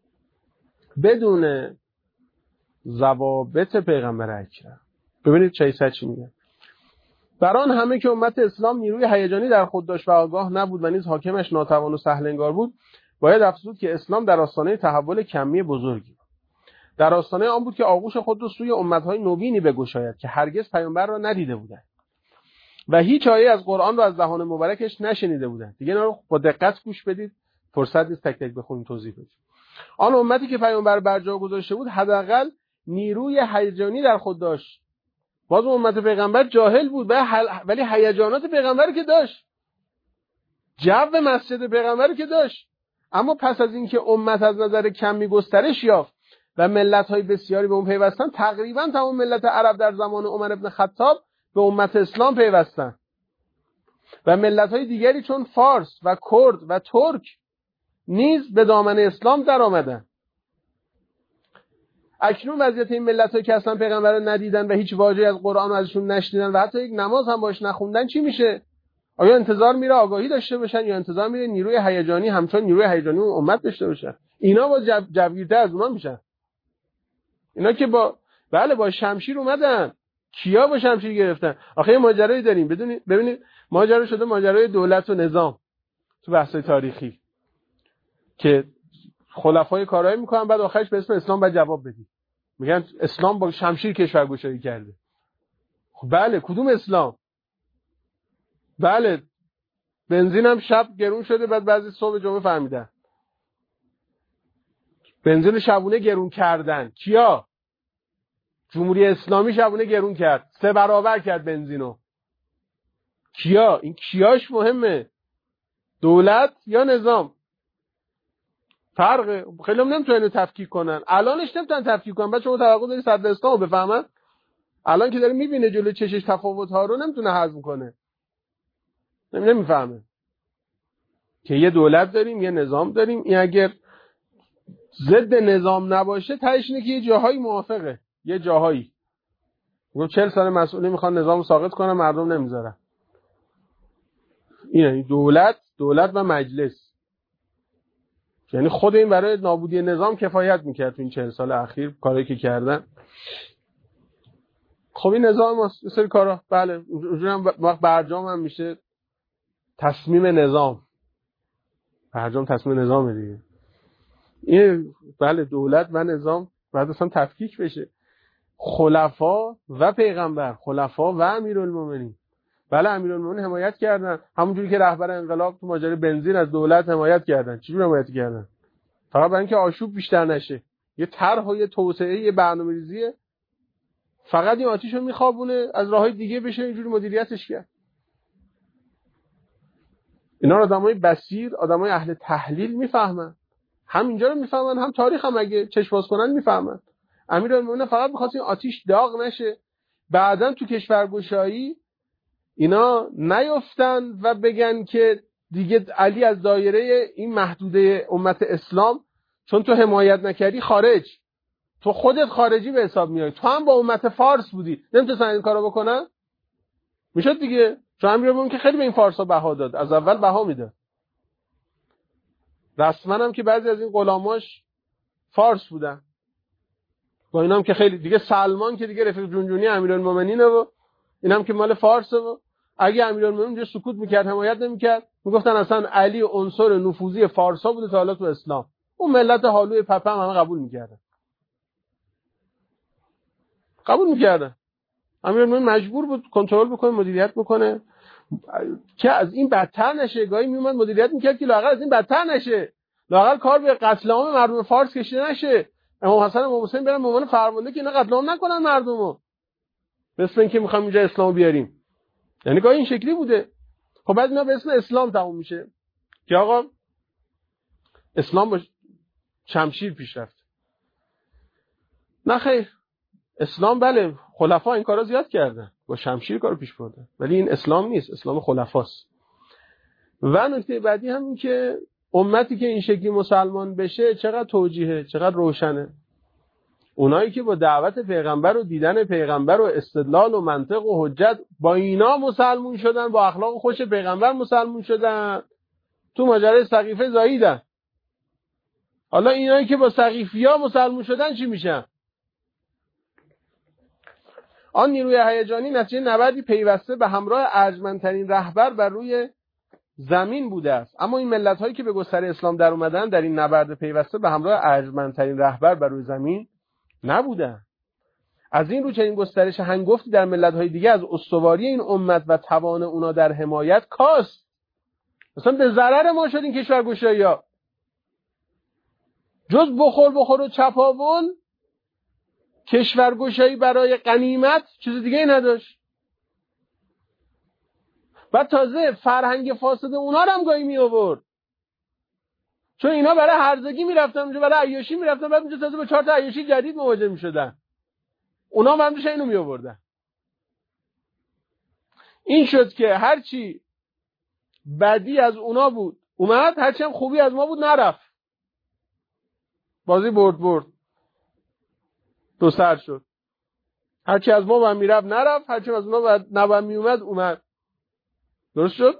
بدون ضوابط پیغمبر اکرم. ببینید چی میگه. بران همه که امت اسلام نیروی هیجانی در خود داشت و آگاه نبود و نیز حاکمش ناتوان و سهل انگار بود، باید افزود که اسلام در آستانه تحول کمی بزرگی، در آستانه آن بود که آغوش خود را سوی امتهای نوینی بگشاید که هرگز پیامبر را ندیده بودند و هیچ آیه از قرآن را از دهان مبارکش نشنیده بودند. دیگه اینا رو با دقت گوش بدید، فرصت نیست تک تک بخونیم توضیح بدیم. آن امتی که پیامبر بر جا گذاشته بود حداقل نیروی هیجانی در خود داشت. باز امت پیغمبر جاهل بود ولی هیجانات پیغمبر که داشت، جو مسجد پیغمبر که داشت. اما پس از اینکه امت از نظر کمی گسترش یافت و ملت‌های بسیاری به اون پیوستن، تقریبا تمام ملت عرب در زمان عمر ابن خطاب به امت اسلام پیوستن و ملت‌های دیگری چون فارس و کرد و ترک نیز به دامن اسلام در آمدن. اکنون وضعیت این ملت‌هایی که اصلا پیغمبر رو ندیدن و هیچ واژه‌ای از قرآن ازشون نشنیدن و حتی یک نماز هم باش نخوندن چی میشه؟ آیا انتظار میره آگاهی داشته باشن یا انتظار میره نیروی هیجانی همچون نیروی هیجانی اون امت داشته باشن؟ اینا با جوگیرتر از اونا میشن. اینا که با شمشیر اومدن، کیا با شمشیر گرفتن؟ آخه یه ماجرایی داریم ببینید ماجرا شده ماجرای دولت و نظام تو بحث‌های تاریخی که خلفای کارایی میکنن بعد آخرش به اسم اسلام بعد جواب بدی. میگن اسلام با شمشیر کشورگشایی کرده. خب بله، کدوم اسلام؟ بله، بنزین هم شب گرون شده بعد بعضی صبح جمعه فهمیدن. بنزین شبونه گرون کردن. کیا؟ جمهوری اسلامی شبونه گرون کرد، 3 برابر کرد بنزینو. کیا؟ این کیاش مهمه، دولت یا نظام؟ فرقه. خیلی هم نمیتونن تفکیک کنن، الانش نمیتونن تفکیک کنن. بعد شما توقع داری صدر اسلامو بفهمن؟ الان که داره میبینه جلوی چشش تفاوت‌ها رو نمیتونه هضم کنه، نمیفهمه که یه دولت داریم یه نظام داریم. این اگر ضد نظام نباشه تهش اینه که یه جاهایی موافقه، یه جاهایی میگم 40 سال مسئولی میخوان نظامو ساقط کنن، مردم نمیذارن. اینه دولت و مجلس. یعنی خود این برای نابودی نظام کفایت میکرد تو این 40 سال اخیر کاری که کردن. خب این نظام هست، سری کارا. بله اونجوری هم وقت برجام هم میشه تصمیم نظام، برجام تصمیم نظام دیگه. این بله دولت و نظام باید اصلا تفکیک بشه. خلفا و پیغمبر، خلفا و امیرالمومنین. بله امیرالمومنین حمایت کردن، همونجوری که رهبر انقلاب تو ماجرای بنزین از دولت حمایت کردن. چجوری حمایت کردن؟ فقط برای اینکه آشوب بیشتر نشه. یه طرح و یه توسعه، یه برنامه‌ریزیه، فقط این آتیشو میخوابونه، از راههای دیگه بشه اینجوری مدیریتش کرد. اینا آدمای بصیر، آدمای اهل تحلیل میفهمن. هم اینجا رو میفهمن، هم تاریخ هم اگه چشم باز کنن میفهمن. امیرالمومنین فقط می‌خواست این آتیش داغ نشه، بعدن تو کشورگشایی اینا نیفتن و بگن که دیگه علی از دایره این محدوده امت اسلام چون تو حمایت نکردی خارج، تو خودت خارجی به حساب میای، تو هم با امت فارس بودی، نمیتونستن این کارو بکنن؟ میشد دیگه. چون امیرالمومنین که خیلی به این فارسا بها داد، از اول بها میداد. رسما هم که بعضی از این غلاماش فارس بودن، با اینام که خیلی دیگه. سلمان که دیگه رفیق جونجونی امیرالمومنینه و اینم که مال فارسه و اگه امیرالمومنین جو سکوت میکرد، حمایت نمیکرد، میگفتن اصلا علی عنصر نفوذی فارسا بوده تا حالا تو اسلام. اون ملت حالوی پپم همه قبول میکردن. امیرالمومنین مجبور بود کنترل بکنه، مدیریت بکنه که از این بدتر نشه. گاهی میومد مدیریت میکرد که لااقل از این بدتر نشه، لااقل کار به قتل عام مردم فارس کشیده نشه. امام حسن و امام حسین برن به عنوان فرمانده که اینا قتل عام نکنن مردمو، مثل اینکه میخوام اینجا اسلامو بیاریم. یعنی گاهی این شکلی بوده. خب بعد اینا به اسم اسلام تموم میشه که آقا اسلام با شمشیر پیش رفت. نه خیر، اسلام بله خلفا این کارا زیاد کردن، با شمشیر کارو پیش بردن، ولی این اسلام نیست، اسلام خلفاست. و نکته بعدی هم این که امتی که این شکلی مسلمان بشه چقدر توجیهه، چقدر روشنه. اونایی که با دعوت پیغمبر و دیدن پیغمبر و استدلال و منطق و حجت با اینا مسلمون شدن، با اخلاق خوش پیغمبر مسلمون شدن، تو ماجرای سقیفه زاییدن. حالا اینایی که با سقیفیا مسلمون شدن چی میشن؟ آن نیروی هیجانی نتیجه نبردی پیوسته به همراه ارجمندترین رهبر بر روی زمین بوده است. اما این ملت‌هایی که به گستره اسلام در اومدن در این نبرد پیوسته به همراه ارجمندترین رهبر بر روی زمین نبودن. از این رو چنین گسترش هنگفتی در ملت‌های دیگه از استواری این امت و توان اونا در حمایت کاست. مثلا به ضرر ما شد این کشورگشایی‌ها. جز بخور و چپاول کشورگشایی برای غنیمت چیز دیگه ای نداشت. بعد تازه فرهنگ فاسد اونا رو هم گاهی می آورد، چون اینا برای هرزگی میرفتن اونجا، برای عیاشی میرفتن، بعد اونجا تازه با 4 تا عیاشی جدید مواجه میشدن. اونا هم همش اینو می آوردن. این شد که هرچی بدی از اونا بود اومد، هرچی هم خوبی از ما بود نرفت. بازی برد دو سر شد. هرچی از ما میرفت نرفت، هرچی از اونا نباید میومد اومد. درست شد؟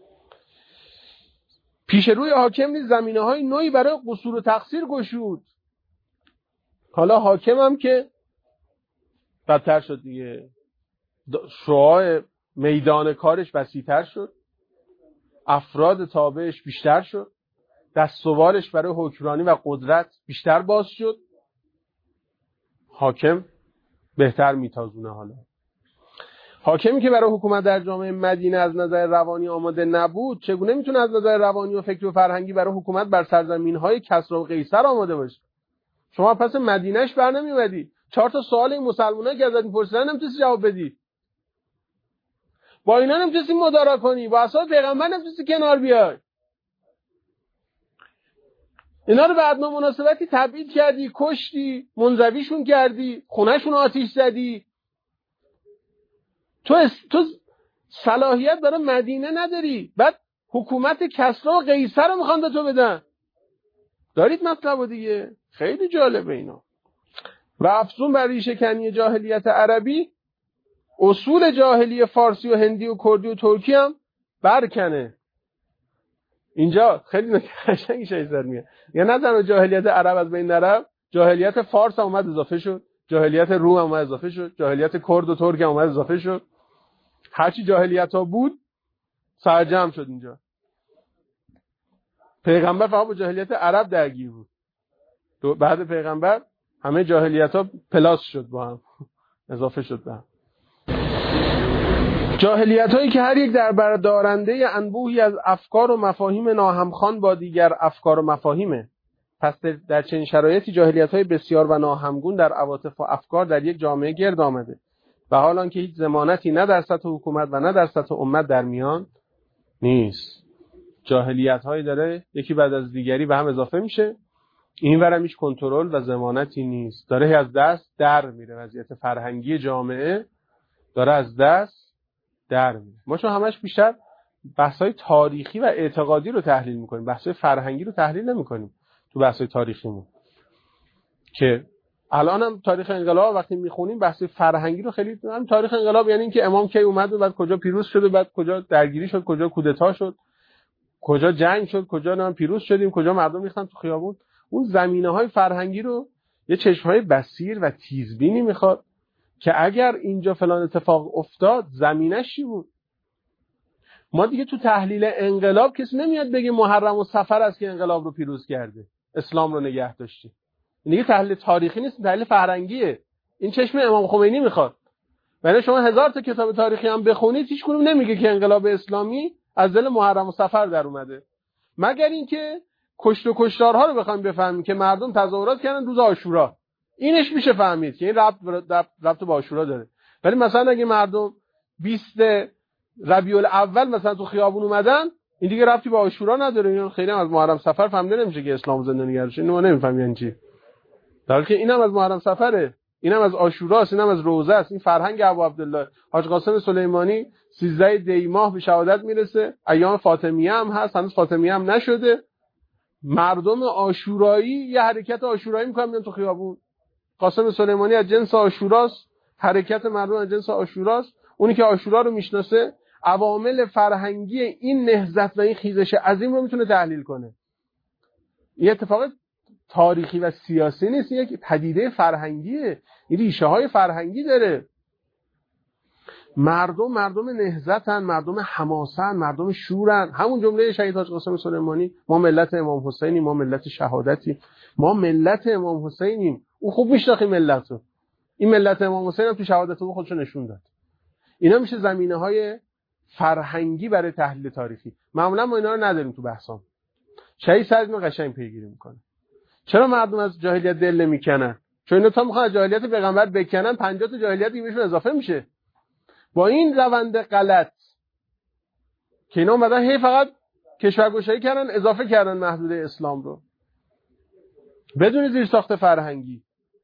پیش روی حاکم نیز زمینه‌های نوعی برای قصور و تقصیر گشود. حالا حاکم هم که بدتر شد دیگه، شعاع میدان کارش وسیع‌تر شد، افراد تابعش بیشتر شد، دستوارش برای حکمرانی و قدرت بیشتر باز شد. حاکم بهتر میتازونه. حالا حاکمی که برای حکومت در جامعه مدینه از نظر روانی آماده نبود، چگونه میتونه از نظر روانی و فکری و فرهنگی برای حکومت بر سرزمین‌های کسرا و قیصر آماده باشه؟ شما پس مدینهش بر نمیومدی، 4 تا سوال این مسلمان‌ها که ازت می‌پرسیدن نمیتونی جواب بدی، با اینا نمیتونی مدارا کنی، با اصحاب پیغمبر نمیتونی کنار بیای. اینا رو به ادنا مناسبتی تبعید کردی، کشتی، منزویشون کردی، خونه‌شون آتیش زدی. تو صلاحیت برای مدینه نداری، بعد حکومت کسرا و قیصر رو میخوان به تو بدن. دارید مطلب دیگه؟ خیلی جالبه اینا. و افزون بر ریشه کنی جاهلیت عربی، اصول جاهلی فارسی و هندی و کردی و ترکی هم برکنه. اینجا خیلی قشنگ شایزر میگه، یا نه تنها جاهلیت عرب از بین نرفت، جاهلیت فارس هم اومد اضافه شد، جاهلیت روم هم اومد اضافه شد، جاهلیت کرد و ترک هم اومد اضافه شد. هرچی جاهلیت ها بود سرجم شد اینجا. پیغمبر فقط با جاهلیت عرب درگیر بود، بعد پیغمبر همه جاهلیت ها پلاس شد، با هم اضافه شد به هم. جاهلیت هایی که هر یک در بر دارنده انبوهی از افکار و مفاهیم ناهمخوان با دیگر افکار و مفاهیمه. پس در چنین شرایطی جاهلیت های بسیار و ناهمگون در عواطف و افکار در یک جامعه گرد آمده و حال آنکه هیچ ضمانتی نه در سطح حکومت و نه در سطح امت در میان نیست. جاهلیت هایی داره یکی بعد از دیگری به هم اضافه میشه، این ورم هیچ کنترل و ضمانتی نیست، داره از دست در میره. وضعیت فرهنگی جامعه داره از دست در میره. ما چون همش بیشتر بحث‌های تاریخی و اعتقادی رو تحلیل میکنیم، بحث‌های فرهنگی رو تحلیل نمی‌کنیم تو بحث‌های تاریخیمون، که الان هم تاریخ انقلاب وقتی میخونیم بحث فرهنگی رو خیلی، هم تاریخ انقلاب یعنی اینکه امام کی اومد و بعد کجا پیروز شد و بعد کجا درگیری شد، کجا کودتا شد، کجا جنگ شد، کجا نام پیروز شدیم، کجا مردم ریختن تو خیابون. اون زمینه‌های فرهنگی رو یه چشم‌های بصیر و تیزبینی میخواد که اگر اینجا فلان اتفاق افتاد زمینش چی بود. ما دیگه تو تحلیل انقلاب کسی نمیاد بگه محرم و صفر است که انقلاب رو پیروز کرده، اسلام رو نگه داشته. این دیگه تحلیل تاریخی نیست، تحلیل فرهنگیه. این چشم امام خمینی میخواد. ولی شما 1000 تا کتاب تاریخی هم بخونید هیچ کدوم نمیگه که انقلاب اسلامی از دل محرم و صفر در اومده، مگر اینکه کشت و کشتارها رو بخوایم بفهمیم که مردم تظاهرات کردن روز عاشورا، اینش میشه فهمید که این ربط با عاشورا داره. ولی مثلا اگه مردم 20 ربیع الاول مثلا تو خیابون اومدن، این دیگه ربطی با عاشورا نداره، این خیلی از محرم صفر فهمیده نمیشه که اسلام زنده نگرش، اینو نمیفهمیم یعنی چی، در حالی که اینم از محرم صفره، اینم از عاشوراست، اینم از روزه است. این فرهنگ ابو عبدالله حاج قاسم سلیمانی 13 دی ماه به شهادت میرسه، ایام فاطمیه هم هست، هنوز فاطمیه هم نشده. مردم عاشورایی یه حرکت عاشورایی میکنن میان تو خیابون. قاسم سلیمانی از جنس عاشوراست، حرکت مردم از جنس عاشوراست. اونی که عاشورا رو میشناسه عوامل فرهنگی این نهضت و این خیزش عظیم رو میتونه تحلیل کنه. این اتفاق تاریخی و سیاسی نیست، یک پدیده فرهنگیه، این ریشه های فرهنگی داره. مردم نهضتن، مردم حماسن، مردم شورن. همون جمله شهید حاج قاسم سلیمانی، ما ملت امام حسینیم، ما ملت شهادتیم، ما ملت امام حسینیم. او خوب میشناخت ملتو، این ملت امام حسین هم تو شهادت او خودشو نشون داد. اینا میشه زمینه‌های فرهنگی برای تحلیل تاریخی. معمولا ما اینا رو نداریم تو بحثام. شهید سر اینو قشنگ پیگیری میکنه. چرا مردم از جاهلیت دل نمیکنن؟ چون اینا تا میخوان از جاهلیت پیغمبر بکنن 50 تا جاهلیت دیگه بهشون اضافه میشه. با این روند غلط که اینا اومدن هی فقط کشورگشایی کردن، اضافه کردن محدوده اسلام رو بدون زیرساخت فرهنگی،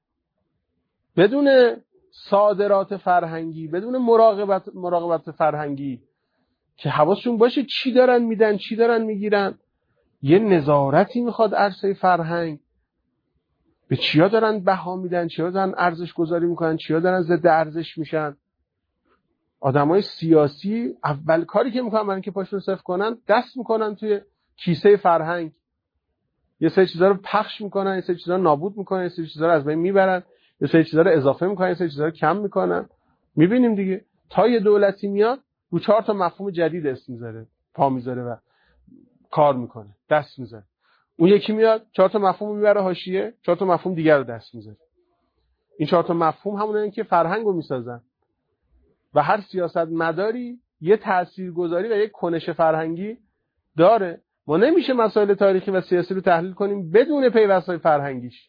بدون صادرات فرهنگی، بدون مراقبت فرهنگی که حواسشون باشه چی دارن میدن، چی دارن میگیرن. یه نظارتی میخواد عرصه فرهنگ، به چیا دارن بها میدن، چیا دارن ارزش گذاری میکنن، چیا دارن ضد ارزش میشن. آدمای سیاسی اول کاری که میکنن برای اینکه پاشون صفر کنن، دست میکنن توی کیسه فرهنگ، یه سری چیزا رو پخش میکنن، یه سری چیزا رو نابود میکنن، یه سری چیزا رو از بین میبرن، یه سری چیزا رو اضافه میکنن، یه سری چیزا رو کم میکنن. میبینیم دیگه تا یه دولتی میاد رو 4 تا مفهوم جدید اسم میذاره، پا میذاره و کار میکنه، دست میذاره. اون یکی میاد 4 تا مفهوم میبره حاشیه، 4 تا مفهوم دیگر رو دست میذاره. این 4 تا مفهوم همونن که فرهنگو میسازن و هر سیاست مداری یه تاثیرگذاری و یه کنش فرهنگی داره. ما نمیشه مسائل تاریخی و سیاسی رو تحلیل کنیم بدون پیوست‌های فرهنگیش.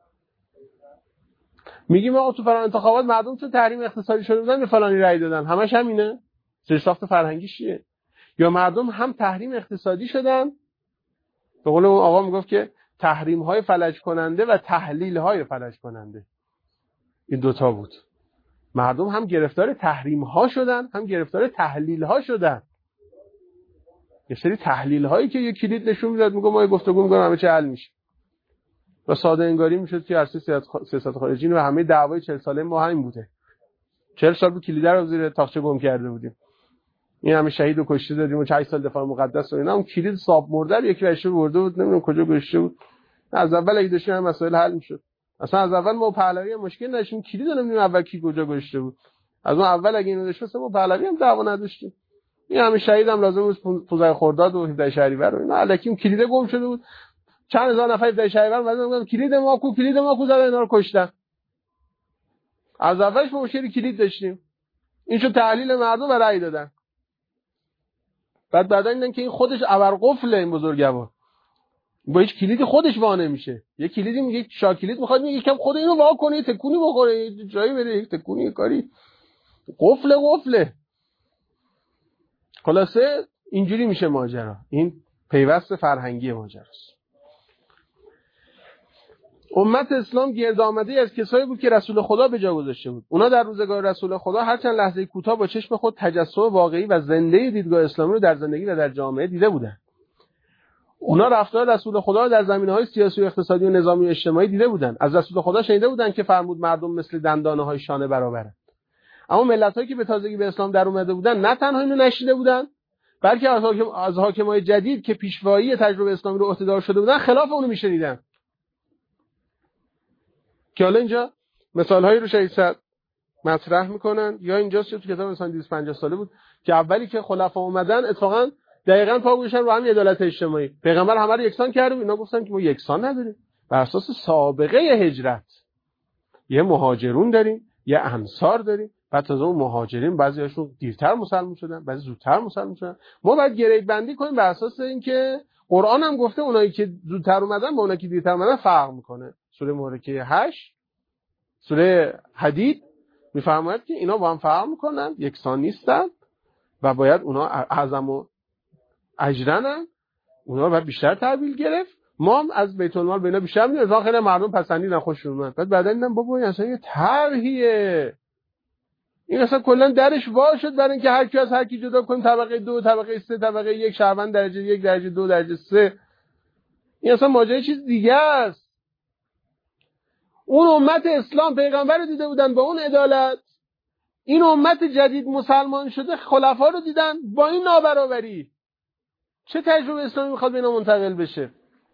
میگیم آقا تو فلان انتخابات مردم تو تحریم اقتصادی شده بودن به فلانی رأی دادن، همش همینه؟ زیرساخت فرهنگیش چیه؟ یا مردم هم تحریم اقتصادی شدن، به قول اون آقا میگفت که تحریم‌های فلج کننده و تحلیل‌های فلج کننده، این دوتا بود. مردم هم گرفتار تحریم‌ها شدن، هم گرفتار تحلیل‌ها شدن. یه سری تحلیل‌هایی که یه کلید نشون میداد، میگه ما گفتگو می‌کنیم همه چی حل میشه. و ساده انگاری میشد که عرصه سیاست خارجی و همه دعوای 40 ساله ما همین بوده. 40 سال بود کلید رو زیر تاقچه گم کرده بودیم. این همه شهید و کشته دادیم و 8 سال دفاع مقدس و اینا، اون کلید صاحب مرده رو یکی بهش برده بود، نمیدونم کجا گذاشته بود. از اول اگه داشتیم همه مسائل حل میشد. اصلا از اول ما پهلوی مشکل نداشتیم، کلید نمیدونم اول کی کجا گذاشته بود. از اون اول اگه اینو داشتیم ما پهلوی هم دعوا نداشتیم. این همه شهید هم لازم بود 15 خرداد و 17 شهریور و اینا، الکی اون کلید گم شده بود. چند هزار نفر 17 شهریور اومدن کلید ما کو زدن، اینا رو کشتن. از اولش ما مشکل کلید داشتیم. این شو تحلیل مردم و رأی دادن. بعدا دیدن که این خودش ابرقفله، این بزرگوار با هیچ کلیدی خودش وا نمیشه. یه کلیدی میگه شا کلید میخواد، میگه یکم خود اینو وا کنه، تکونی بخوره، جایی بره، یک تکونی کاری، قفله. خلاصه اینجوری میشه ماجرا. این پیوست فرهنگی ماجراست. امت اسلام گرد آمده از کسایی بود که رسول خدا به جا گذاشته بود. اونا در روزگار رسول خدا هر چند لحظه کوتاه با چشم خود تجسم واقعی و زنده دیدگاه اسلامی رو در زندگی و در جامعه دیده بودن. اونا رفتار رسول خدا در زمینه‌های سیاسی و اقتصادی و نظامی و اجتماعی دیده بودن. از رسول خدا شنیده بودن که فرمود مردم مثل دندانه‌های شانه برابرند. اما ملت‌هایی که به تازگی به اسلام در اومده بودن نه تنها اینو نشیده بودن، بلکه از حاکمای جدید که پیشوایی تجربه اسلامی رو عهده‌دار شده بودن خلاف اونو میشنیدن. که حالا اینجا مثال‌هایی رو شهید صدر مطرح میکنن، یا اینجاست که تو کتاب انسان 250 ساله بود که اولی که خلفا اومدن اتفاقا دقیقاً پا گذاشتن رو همین عدالت اجتماعی. پیغمبر همه رو یکسان کرده، اینا گفتن که ما یکسان نداریم. بر اساس سابقه هجرت یه مهاجرون داریم، یه انصار داریم، بعد تازه اون مهاجرین بعضیاشون دیرتر مسلمان شدن، بعضی زودتر مسلمان شدن. ما باید گرید بندی کنیم بر اساس اینکه قرآن هم گفته اونایی که زودتر اومدن با اونایی که دیرتر اومدن فرق میکنه. سوره مبارکه 8 سوره حدید میفرماید که اینا با هم فرق میکنن، یکسان نیستن و باید اونا اعظم و اجرن، اونا رو باید بیشتر تحویل گرفت. ما هم از بیت المال به اینا بیشتر میدیم. از خیلی مردم پسندیدن، خوششون اومد. بعد دیدم بابا این اصلا یه طرحیه، این اصلا کلا درش وا شد برای اینکه هر کی از هر کی جدا کنیم، طبقه 2، طبقه 3، طبقه 1 شهروند درجه 1، درجه 2، درجه 3. این اصلا ماجرا چیز دیگه است. اون امت اسلام پیغمبر رو دیده بودن با اون عدالت، این امت جدید مسلمان شده خلفا رو دیدن با این نابرابری. چه تجربه اسلامی میخواد به اینا منتقل بشه؟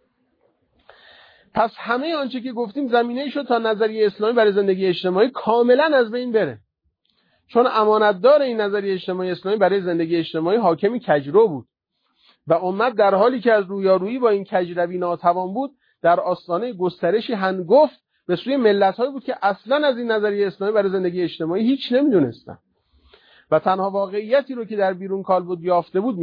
پس همه آنچه که گفتیم زمینه شد تا نظریه اسلامی برای زندگی اجتماعی کاملا از بین بره، چون امانتدار این نظریه اجتماعی اسلامی برای زندگی اجتماعی حاکمی کجرو بود و امت در حالی که از رویارویی با این کجروی ناتوان بود، در آستانه گسترشی هنگفت به سوی ملت‌هایی بود که اصلا از این نظریه اسلامی برای زندگی اجتماعی هیچ نمیدونستن و تنها واقعیتی رو که در بیرون کالبد یافته بود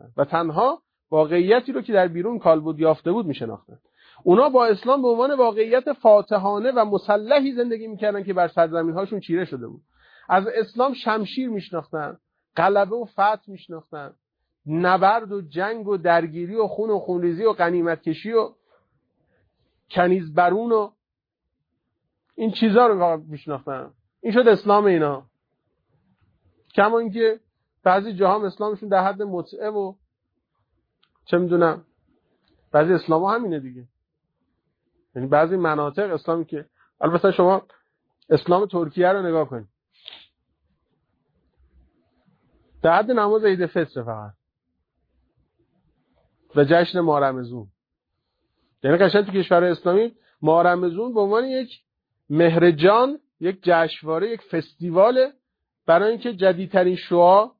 میشناختن. اونا با اسلام به عنوان واقعیت فاتحانه و مسلحی زندگی میکردن که بر سرزمین‌هاشون چیره شده بود. از اسلام شمشیر میشناختن، غلبه و فتح میشناختن، نبرد و جنگ و درگیری و خون و خونریزی و غنیمت کشی و کنیز برون و این چیزا رو میشناختن. این شد اسلام اینا. کما اینکه بعضی جاها اسلامشون در حد متعه و چه میدونم، بعضی اسلام‌ها همینه دیگه. یعنی بعضی مناطق اسلامی که البته شما اسلام ترکیه رو نگاه کنید، در حد نماز عید فطر فقط و جشن ماه رمضان. یعنی قشنگ تو کشورهای اسلامی ماه رمضان به عنوان یک مهرجان، یک جشنواره، یک فستیواله برای اینکه جدیدترین شو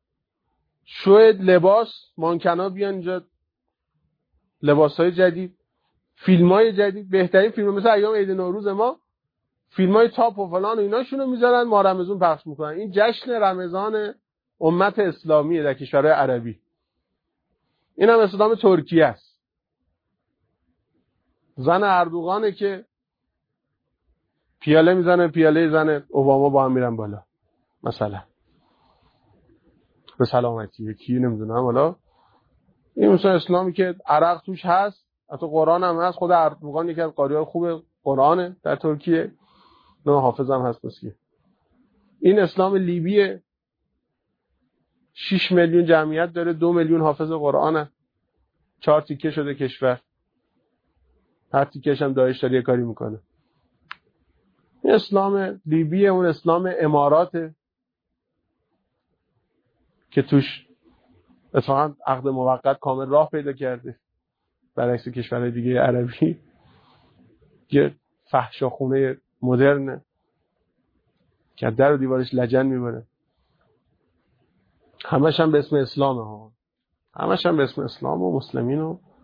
لباس، مانکنا بیان اینجا، لباسهای جدید، فیلمای جدید، بهترین فیلم مثل ایام عید نوروز ما فیلمای تاپ و فلان و ایناشونو میذارن ماه رمضان پخش میکنن. این جشن رمضان امت اسلامیه در کشورهای عربی. این هم اسلام ترکیه است. زن اردوغانه که پیاله میزنه، پیاله زن اوباما با هم میرن بالا مثلا به سلامتی یکی نمیدونم. حالا این مثلا اسلامی که عرق توش هست، حتی قرآن هم هست. خود اردوغان یکی از قاری‌های خوب قرآنه در ترکیه، نه حافظ هم هست مسکی. این اسلام لیبیه، 6 میلیون جمعیت داره، 2 میلیون حافظ قرآنه، 4 تیکه شده کشور، هر تیکه‌ش هم داعش داره یه کاری میکنه. این اسلام لیبیه. اون اسلام اماراته که توش اتفاقا عقد موقت کامل راه پیدا کرده، برعکس کشورهای دیگه عربی یه فحشاخونه مدرنه که در و دیوارش لجن میبره. همش هم به اسم اسلامه ها، همش هم به اسم اسلام و مسلمین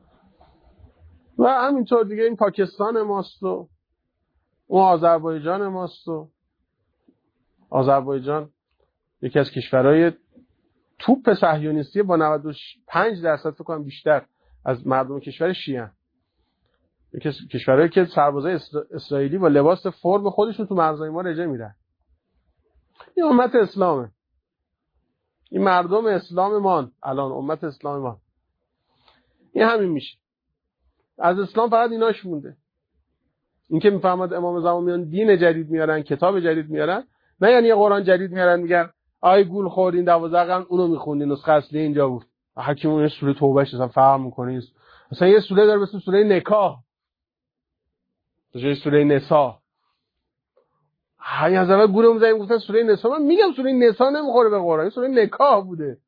و همینطور دیگه. این پاکستان ماست و اون آذربایجان ماست و آذربایجان یکی از کشورهای توپ صهیونیستی با 95% فکر کنم بیشتر از مردم کشور شیعه. یکی از کشورهایی که سربازای اسرائیلی با لباس فرم خودشون تو مرزهای ما رژه میرن. این امت اسلامه، این مردم اسلام ما الان امت اسلام ما. این همین میشه. از اسلام فقط ایناش مونده. این که میفهمد امام زمان میان دین جدید میارن، کتاب جدید میارن، نه یعنی یه قرآن جدید میارن میگن آی گول خوردین 12 قرن اونو میخوندین نسخه اصلی اینجا بود. حکیم اون سوره توبهش اصلا فرق میکنه. مثلا یه سوره داره مثل سوره نکاح، مثل سوره نساء. همین از اول گولم زدیم گفتن سوره نساء. من میگم سوره نساء نمیخوره به قرآن، این سوره نکاح بوده.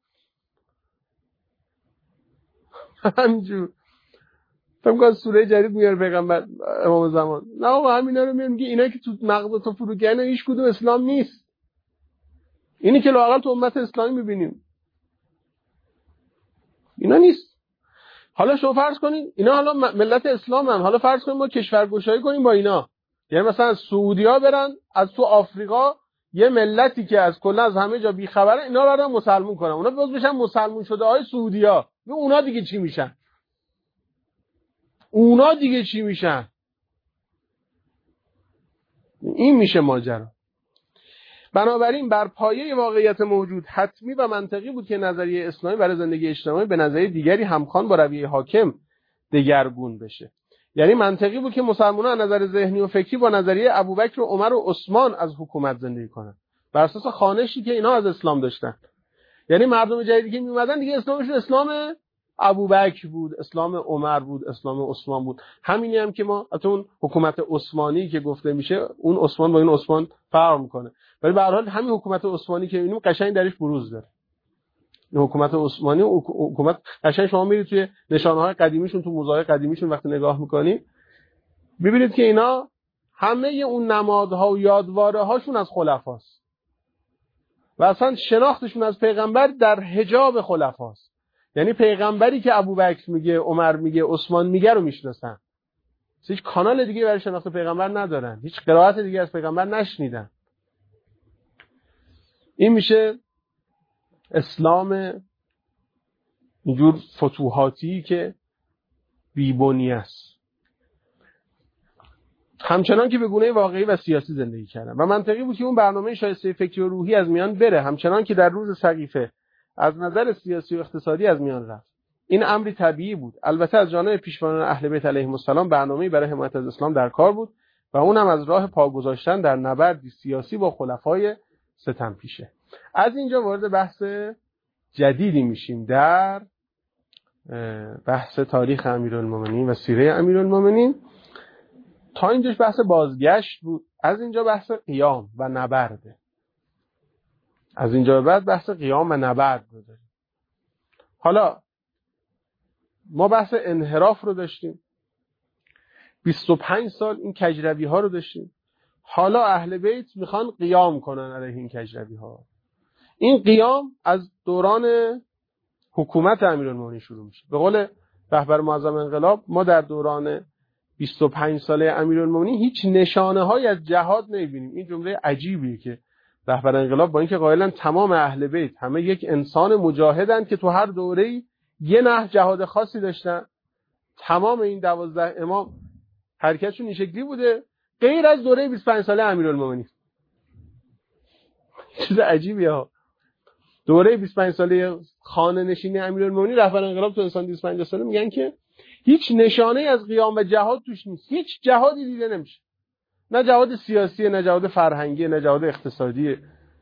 همینجور فهم که سوره جدید میاره پیغمبر امام زمان. نه آقا همینا رو میگه اینا که تو مغز تو فرو گردن هیچ کدوم اسلام نیست. اینی که لااقل تو امت اسلامی میبینیم اینا نیست. حالا شما فرض کنین اینا حالا ملت اسلامن، حالا فرض کنین ما کشورگشایی کنیم با اینا، یعنی مثلا سعودی‌ها برن از تو آفریقا یه ملتی که از کلا از همه جا بیخبره اینا رو دارن مسلمون کنن، اونا باز بشن مسلمون شده های سعودیا. اونا دیگه چی میشن؟ اونا دیگه چی میشن؟ این میشه ماجرا. بنابراین بر پایه واقعیت موجود حتمی و منطقی بود که نظریه اسلامی برای زندگی اجتماعی به نظریه دیگری همخوان با رویه حاکم دگرگون بشه. یعنی منطقی بود که مسلمانان از نظر ذهنی و فکری با نظریه ابوبکر و عمر و عثمان از حکومت زندگی کنن، بر اساس خوانشی که اینا از اسلام داشتن. یعنی مردم جدیدی که میومدن دیگه اسلامشون اسلام ابوبکر بود، اسلام عمر بود، اسلام عثمان بود. همینی هم که ما حتی اون حکومت عثمانی که گفته میشه، اون عثمان با این عثمان فرق میکنه، ولی به هر حال همین حکومت عثمانی که میبینیم قشنگ درش بروز داره. این حکومت عثمانی حکومت قشنگ شما میرید توی نشانه‌های قدیمیشون، تو موزه‌های قدیمیشون وقتی نگاه میکنید ببینید که اینا همه اون نمادها و یادواره هاشون از خلفاست و اصلا شناختشون از پیغمبر در حجاب خلفاست. یعنی پیغمبری که ابوبکر میگه، عمر میگه، عثمان میگه رو میشناسن، هیچ کانال دیگه برای شناخت پیغمبر ندارن، هیچ قرائت دیگه از پیغمبر نشنیدن. این میشه اسلام اینجور فتوحاتی که بی‌بنیه است، همچنان که به گونه واقعی و سیاسی زندگی کردن و منطقی بود که اون برنامه شایسته فکری و روحی از میان بره، همچنان که در روز سقیفه از نظر سیاسی و اقتصادی از میان رفت. این امری طبیعی بود. البته از جانب پیشوایان اهل بیت علیهم السلام برنامه‌ای برای حمایت از اسلام در کار بود و اونم از راه پا گذاشتن در نبردی سیاسی با خلفای ستم پیشه. از اینجا وارد بحث جدیدی میشیم در بحث تاریخ امیرالمومنین و سیره امیرالمومنین. تا اینجاش بحث بازگشت بود، از اینجا بحث قیام و نبرده. از اینجا بعد بحث قیام و نبرد رو داریم. حالا ما بحث انحراف رو داشتیم، 25 سال این کجروی ها رو داشتیم. حالا اهل بیت میخوان قیام کنن علیه این کجروی ها. این قیام از دوران حکومت امیرالمومنین شروع میشه. به قول رهبر معظم انقلاب ما در دوران 25 ساله امیرالمومنین هیچ نشانه های از جهاد نمیبینیم. این جمله عجیبیه که رهبر انقلاب با اینکه قائلن تمام اهل بیت همه یک انسان مجاهدند که تو هر دوره‌ای یه نهج جهاد خاصی داشتن، تمام این 12 امام حرکتشون این شکلی بوده غیر از دوره 25 ساله امیرالمومنین. چیز عجیبیه ها. دوره 25 ساله خانه نشینی امیرالمومنین رهبر انقلاب تو انسان 25 ساله میگن که هیچ نشانه از قیام و جهاد توش نیست. هیچ جهادی دیده نمیشه. نه جهاد سیاسی، نه جهاد فرهنگی، نه جهاد اقتصادی.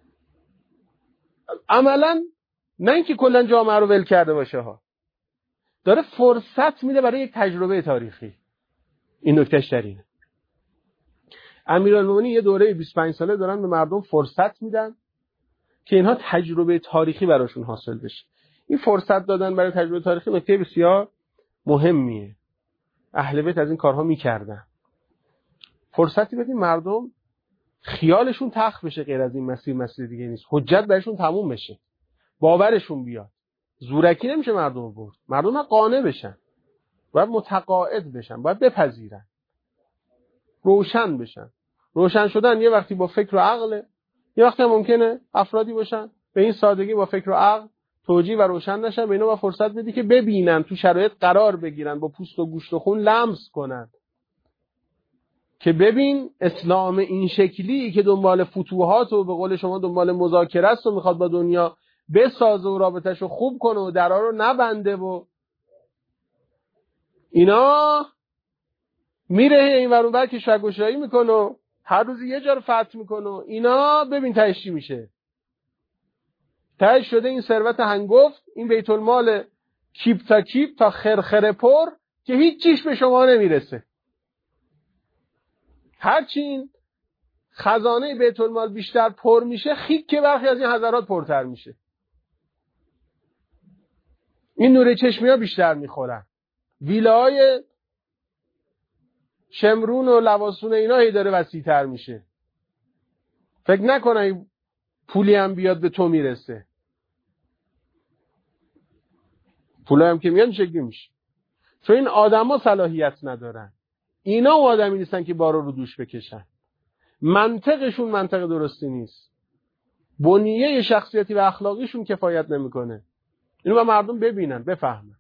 عملاً نه اینکه کلا جامعه رو ول کرده باشه ها. داره فرصت میده برای یک تجربه تاریخی. این نکتهش در اینه. امیرالمومنین یه دوره 25 ساله دارن به مردم فرصت میدن که اینها تجربه تاریخی براشون حاصل بشه. این فرصت دادن برای تجربه تاریخی نکته بسیار مهمیه. اهل بیت از این کارها میکردن. فرصتی بدین مردم خیالشون تخت بشه، غیر از این مسیر دیگه نیست. حجت برشون تموم بشه. باورشون بیاد. زورکی نمیشه مردم رو برد. مردم ها قانع بشن. باید متقاعد بشن. باید بپذیرن. روشن بشن. روشن شدن یه وقتی با فکر و عقل، یه وقتی هم ممکنه افرادی باشن به این سادگی با فکر و عقل توجیه و روشن نشن. به اینا با فرصت بدی که ببینن، تو شرایط قرار بگیرن، با پوست و گوشت و خون لمس کنن که ببین اسلام این شکلی که دنبال فتوحات و به قول شما دنبال مذاکره است و میخواد با دنیا بسازه و رابطه‌شو خوب کنه و درا رو نبنده و اینا میره این ور اون ور کشورگشایی میکنه و هر روز یه جا رو فتح میکنه و اینا ببین تهش چی میشه. تهش شده این ثروت هنگفت، این بیت المال کیپ تا کیپ تا خرخره پر که هیچ چیش به شما نمیرسه. هرچی این خزانه بیت المال بیشتر پر میشه، خیک که برخی از این حضرات پرتر میشه. این نور چشمی ها بیشتر میخورن. ویلاهای شمرون و لواسون اینا هی داره وسیع‌تر میشه. فکر نکنه این پولی هم بیاد به تو میرسه. پولی هم که میاد شکلی میشه. چون این آدما صلاحیت ندارن. اینا آدمی نیستن که بارو رو دوش بکشن. منطقشون منطق درستی نیست. بنیه شخصیتی و اخلاقیشون کفایت نمیکنه. اینو با مردم ببینن، بفهمن،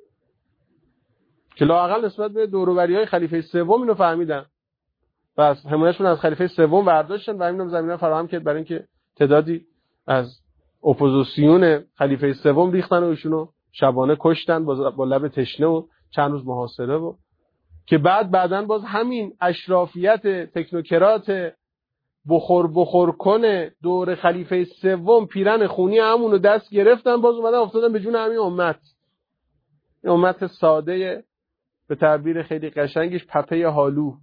که لااقل نسبت به دوروبری‌های خلیفه سوم اینو فهمیدن، پس حمایتشون از خلیفه سوم برداشتن و همین زمینه فراهم کرد برای اینکه تعدادی از اپوزیسیون خلیفه سوم ریختن و ایشونو شبانه کشتن با لب تشنه و چند روز محاصره، و که بعدن باز همین اشرافیت تکنوکرات بخور کنه دور خلیفه سوم پیرن خونی همونو دست گرفتن، باز اومدن افتادن به جون همین امت. این امت ساده، به تعبیر خیلی قشنگش پپه هالو،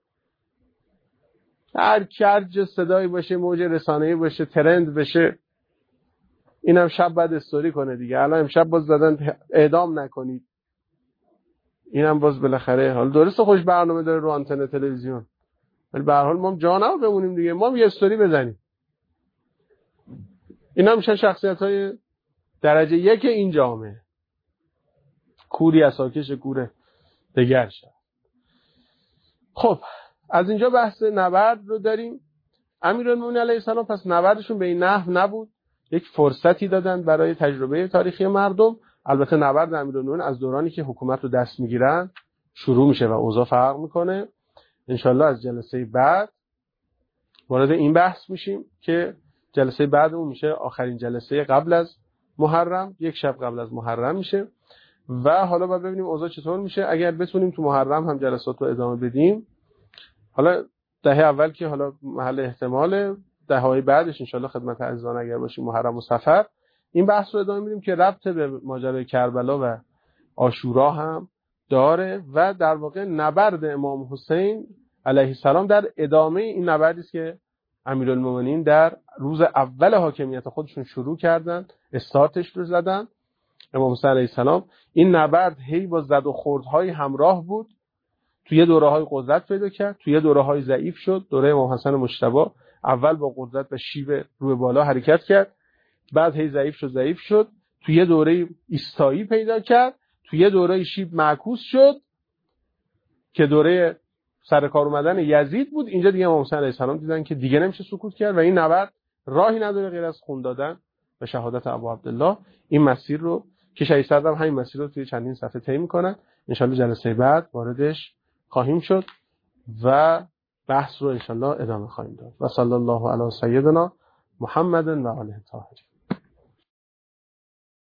هر کرج صدایی باشه، موج رسانه‌ای باشه، ترند بشه، اینم شب بعد استوری کنه دیگه. الان امشب باز زدن اعدام نکنید، اینم باز بالاخره حالا درسته خوش برنامه داره رو آنتن تلویزیون، ولی به هر حال ما جا نباید بمونیم دیگه، ما هم یه استوری بزنیم. اینا میشن شخصیت‌های درجه یک این جامعه. کوری اساکش کور دگر شد. خب از اینجا بحث نبرد رو داریم. امیرالمومنین علیه السلام پس نبردشون به این نحو نبود، یک فرصتی دادن برای تجربه تاریخی مردم. البته نبرد امیرالمومنین از دورانی که حکومت رو دست میگیرن شروع میشه و اوضاع فرق میکنه. انشالله از جلسه بعد وارد این بحث میشیم که جلسه بعدمون میشه آخرین جلسه قبل از محرم، یک شب قبل از محرم میشه و حالا باید ببینیم اوضاع چطور میشه. اگر بتونیم تو محرم هم جلسات رو ادامه بدیم، حالا دهه اول که حالا محل احتمال، دهه‌های بعدش انشالله خدمت عزیزان اگر باشیم محرم و صفر، این بحث رو ادامه میدیم که ربط به ماجرای کربلا و عاشورا هم داره و در واقع نبرد امام حسین علیه السلام در ادامه این نبردی است که امیرالمومنین در روز اول حاکمیت خودشون شروع کردن، استارتش رو زدن. امام حسین علیه السلام این نبرد هی با زد و خوردهای همراه بود، توی دوره‌های قدرت پیدا کرد، توی دوره‌های ضعیف شد. دوره امام حسن مجتبی اول با قدرت و شیب روی بالا حرکت کرد، بعد هی ضعیف شد، توی دوره ایستایی پیدا کرد، توی دوره شیب معکوس شد که دوره سرکار اومدن یزید بود. اینجا دیگه امام حسین علیه السلام دیدن که دیگه نمیشه سکوت کرد و این نبرد راهی نداره غیر از خون دادن و شهادت ابو عبدالله. این مسیر رو که شهید صدر همین مسیر رو توی چندین صفحه طی می‌کنن. ان شاءالله جلسه بعد واردش خواهیم شد و بحث رو ان شاءالله ادامه خواهیم داد. و صلی الله علی سیدنا محمد و آله الطاهرین.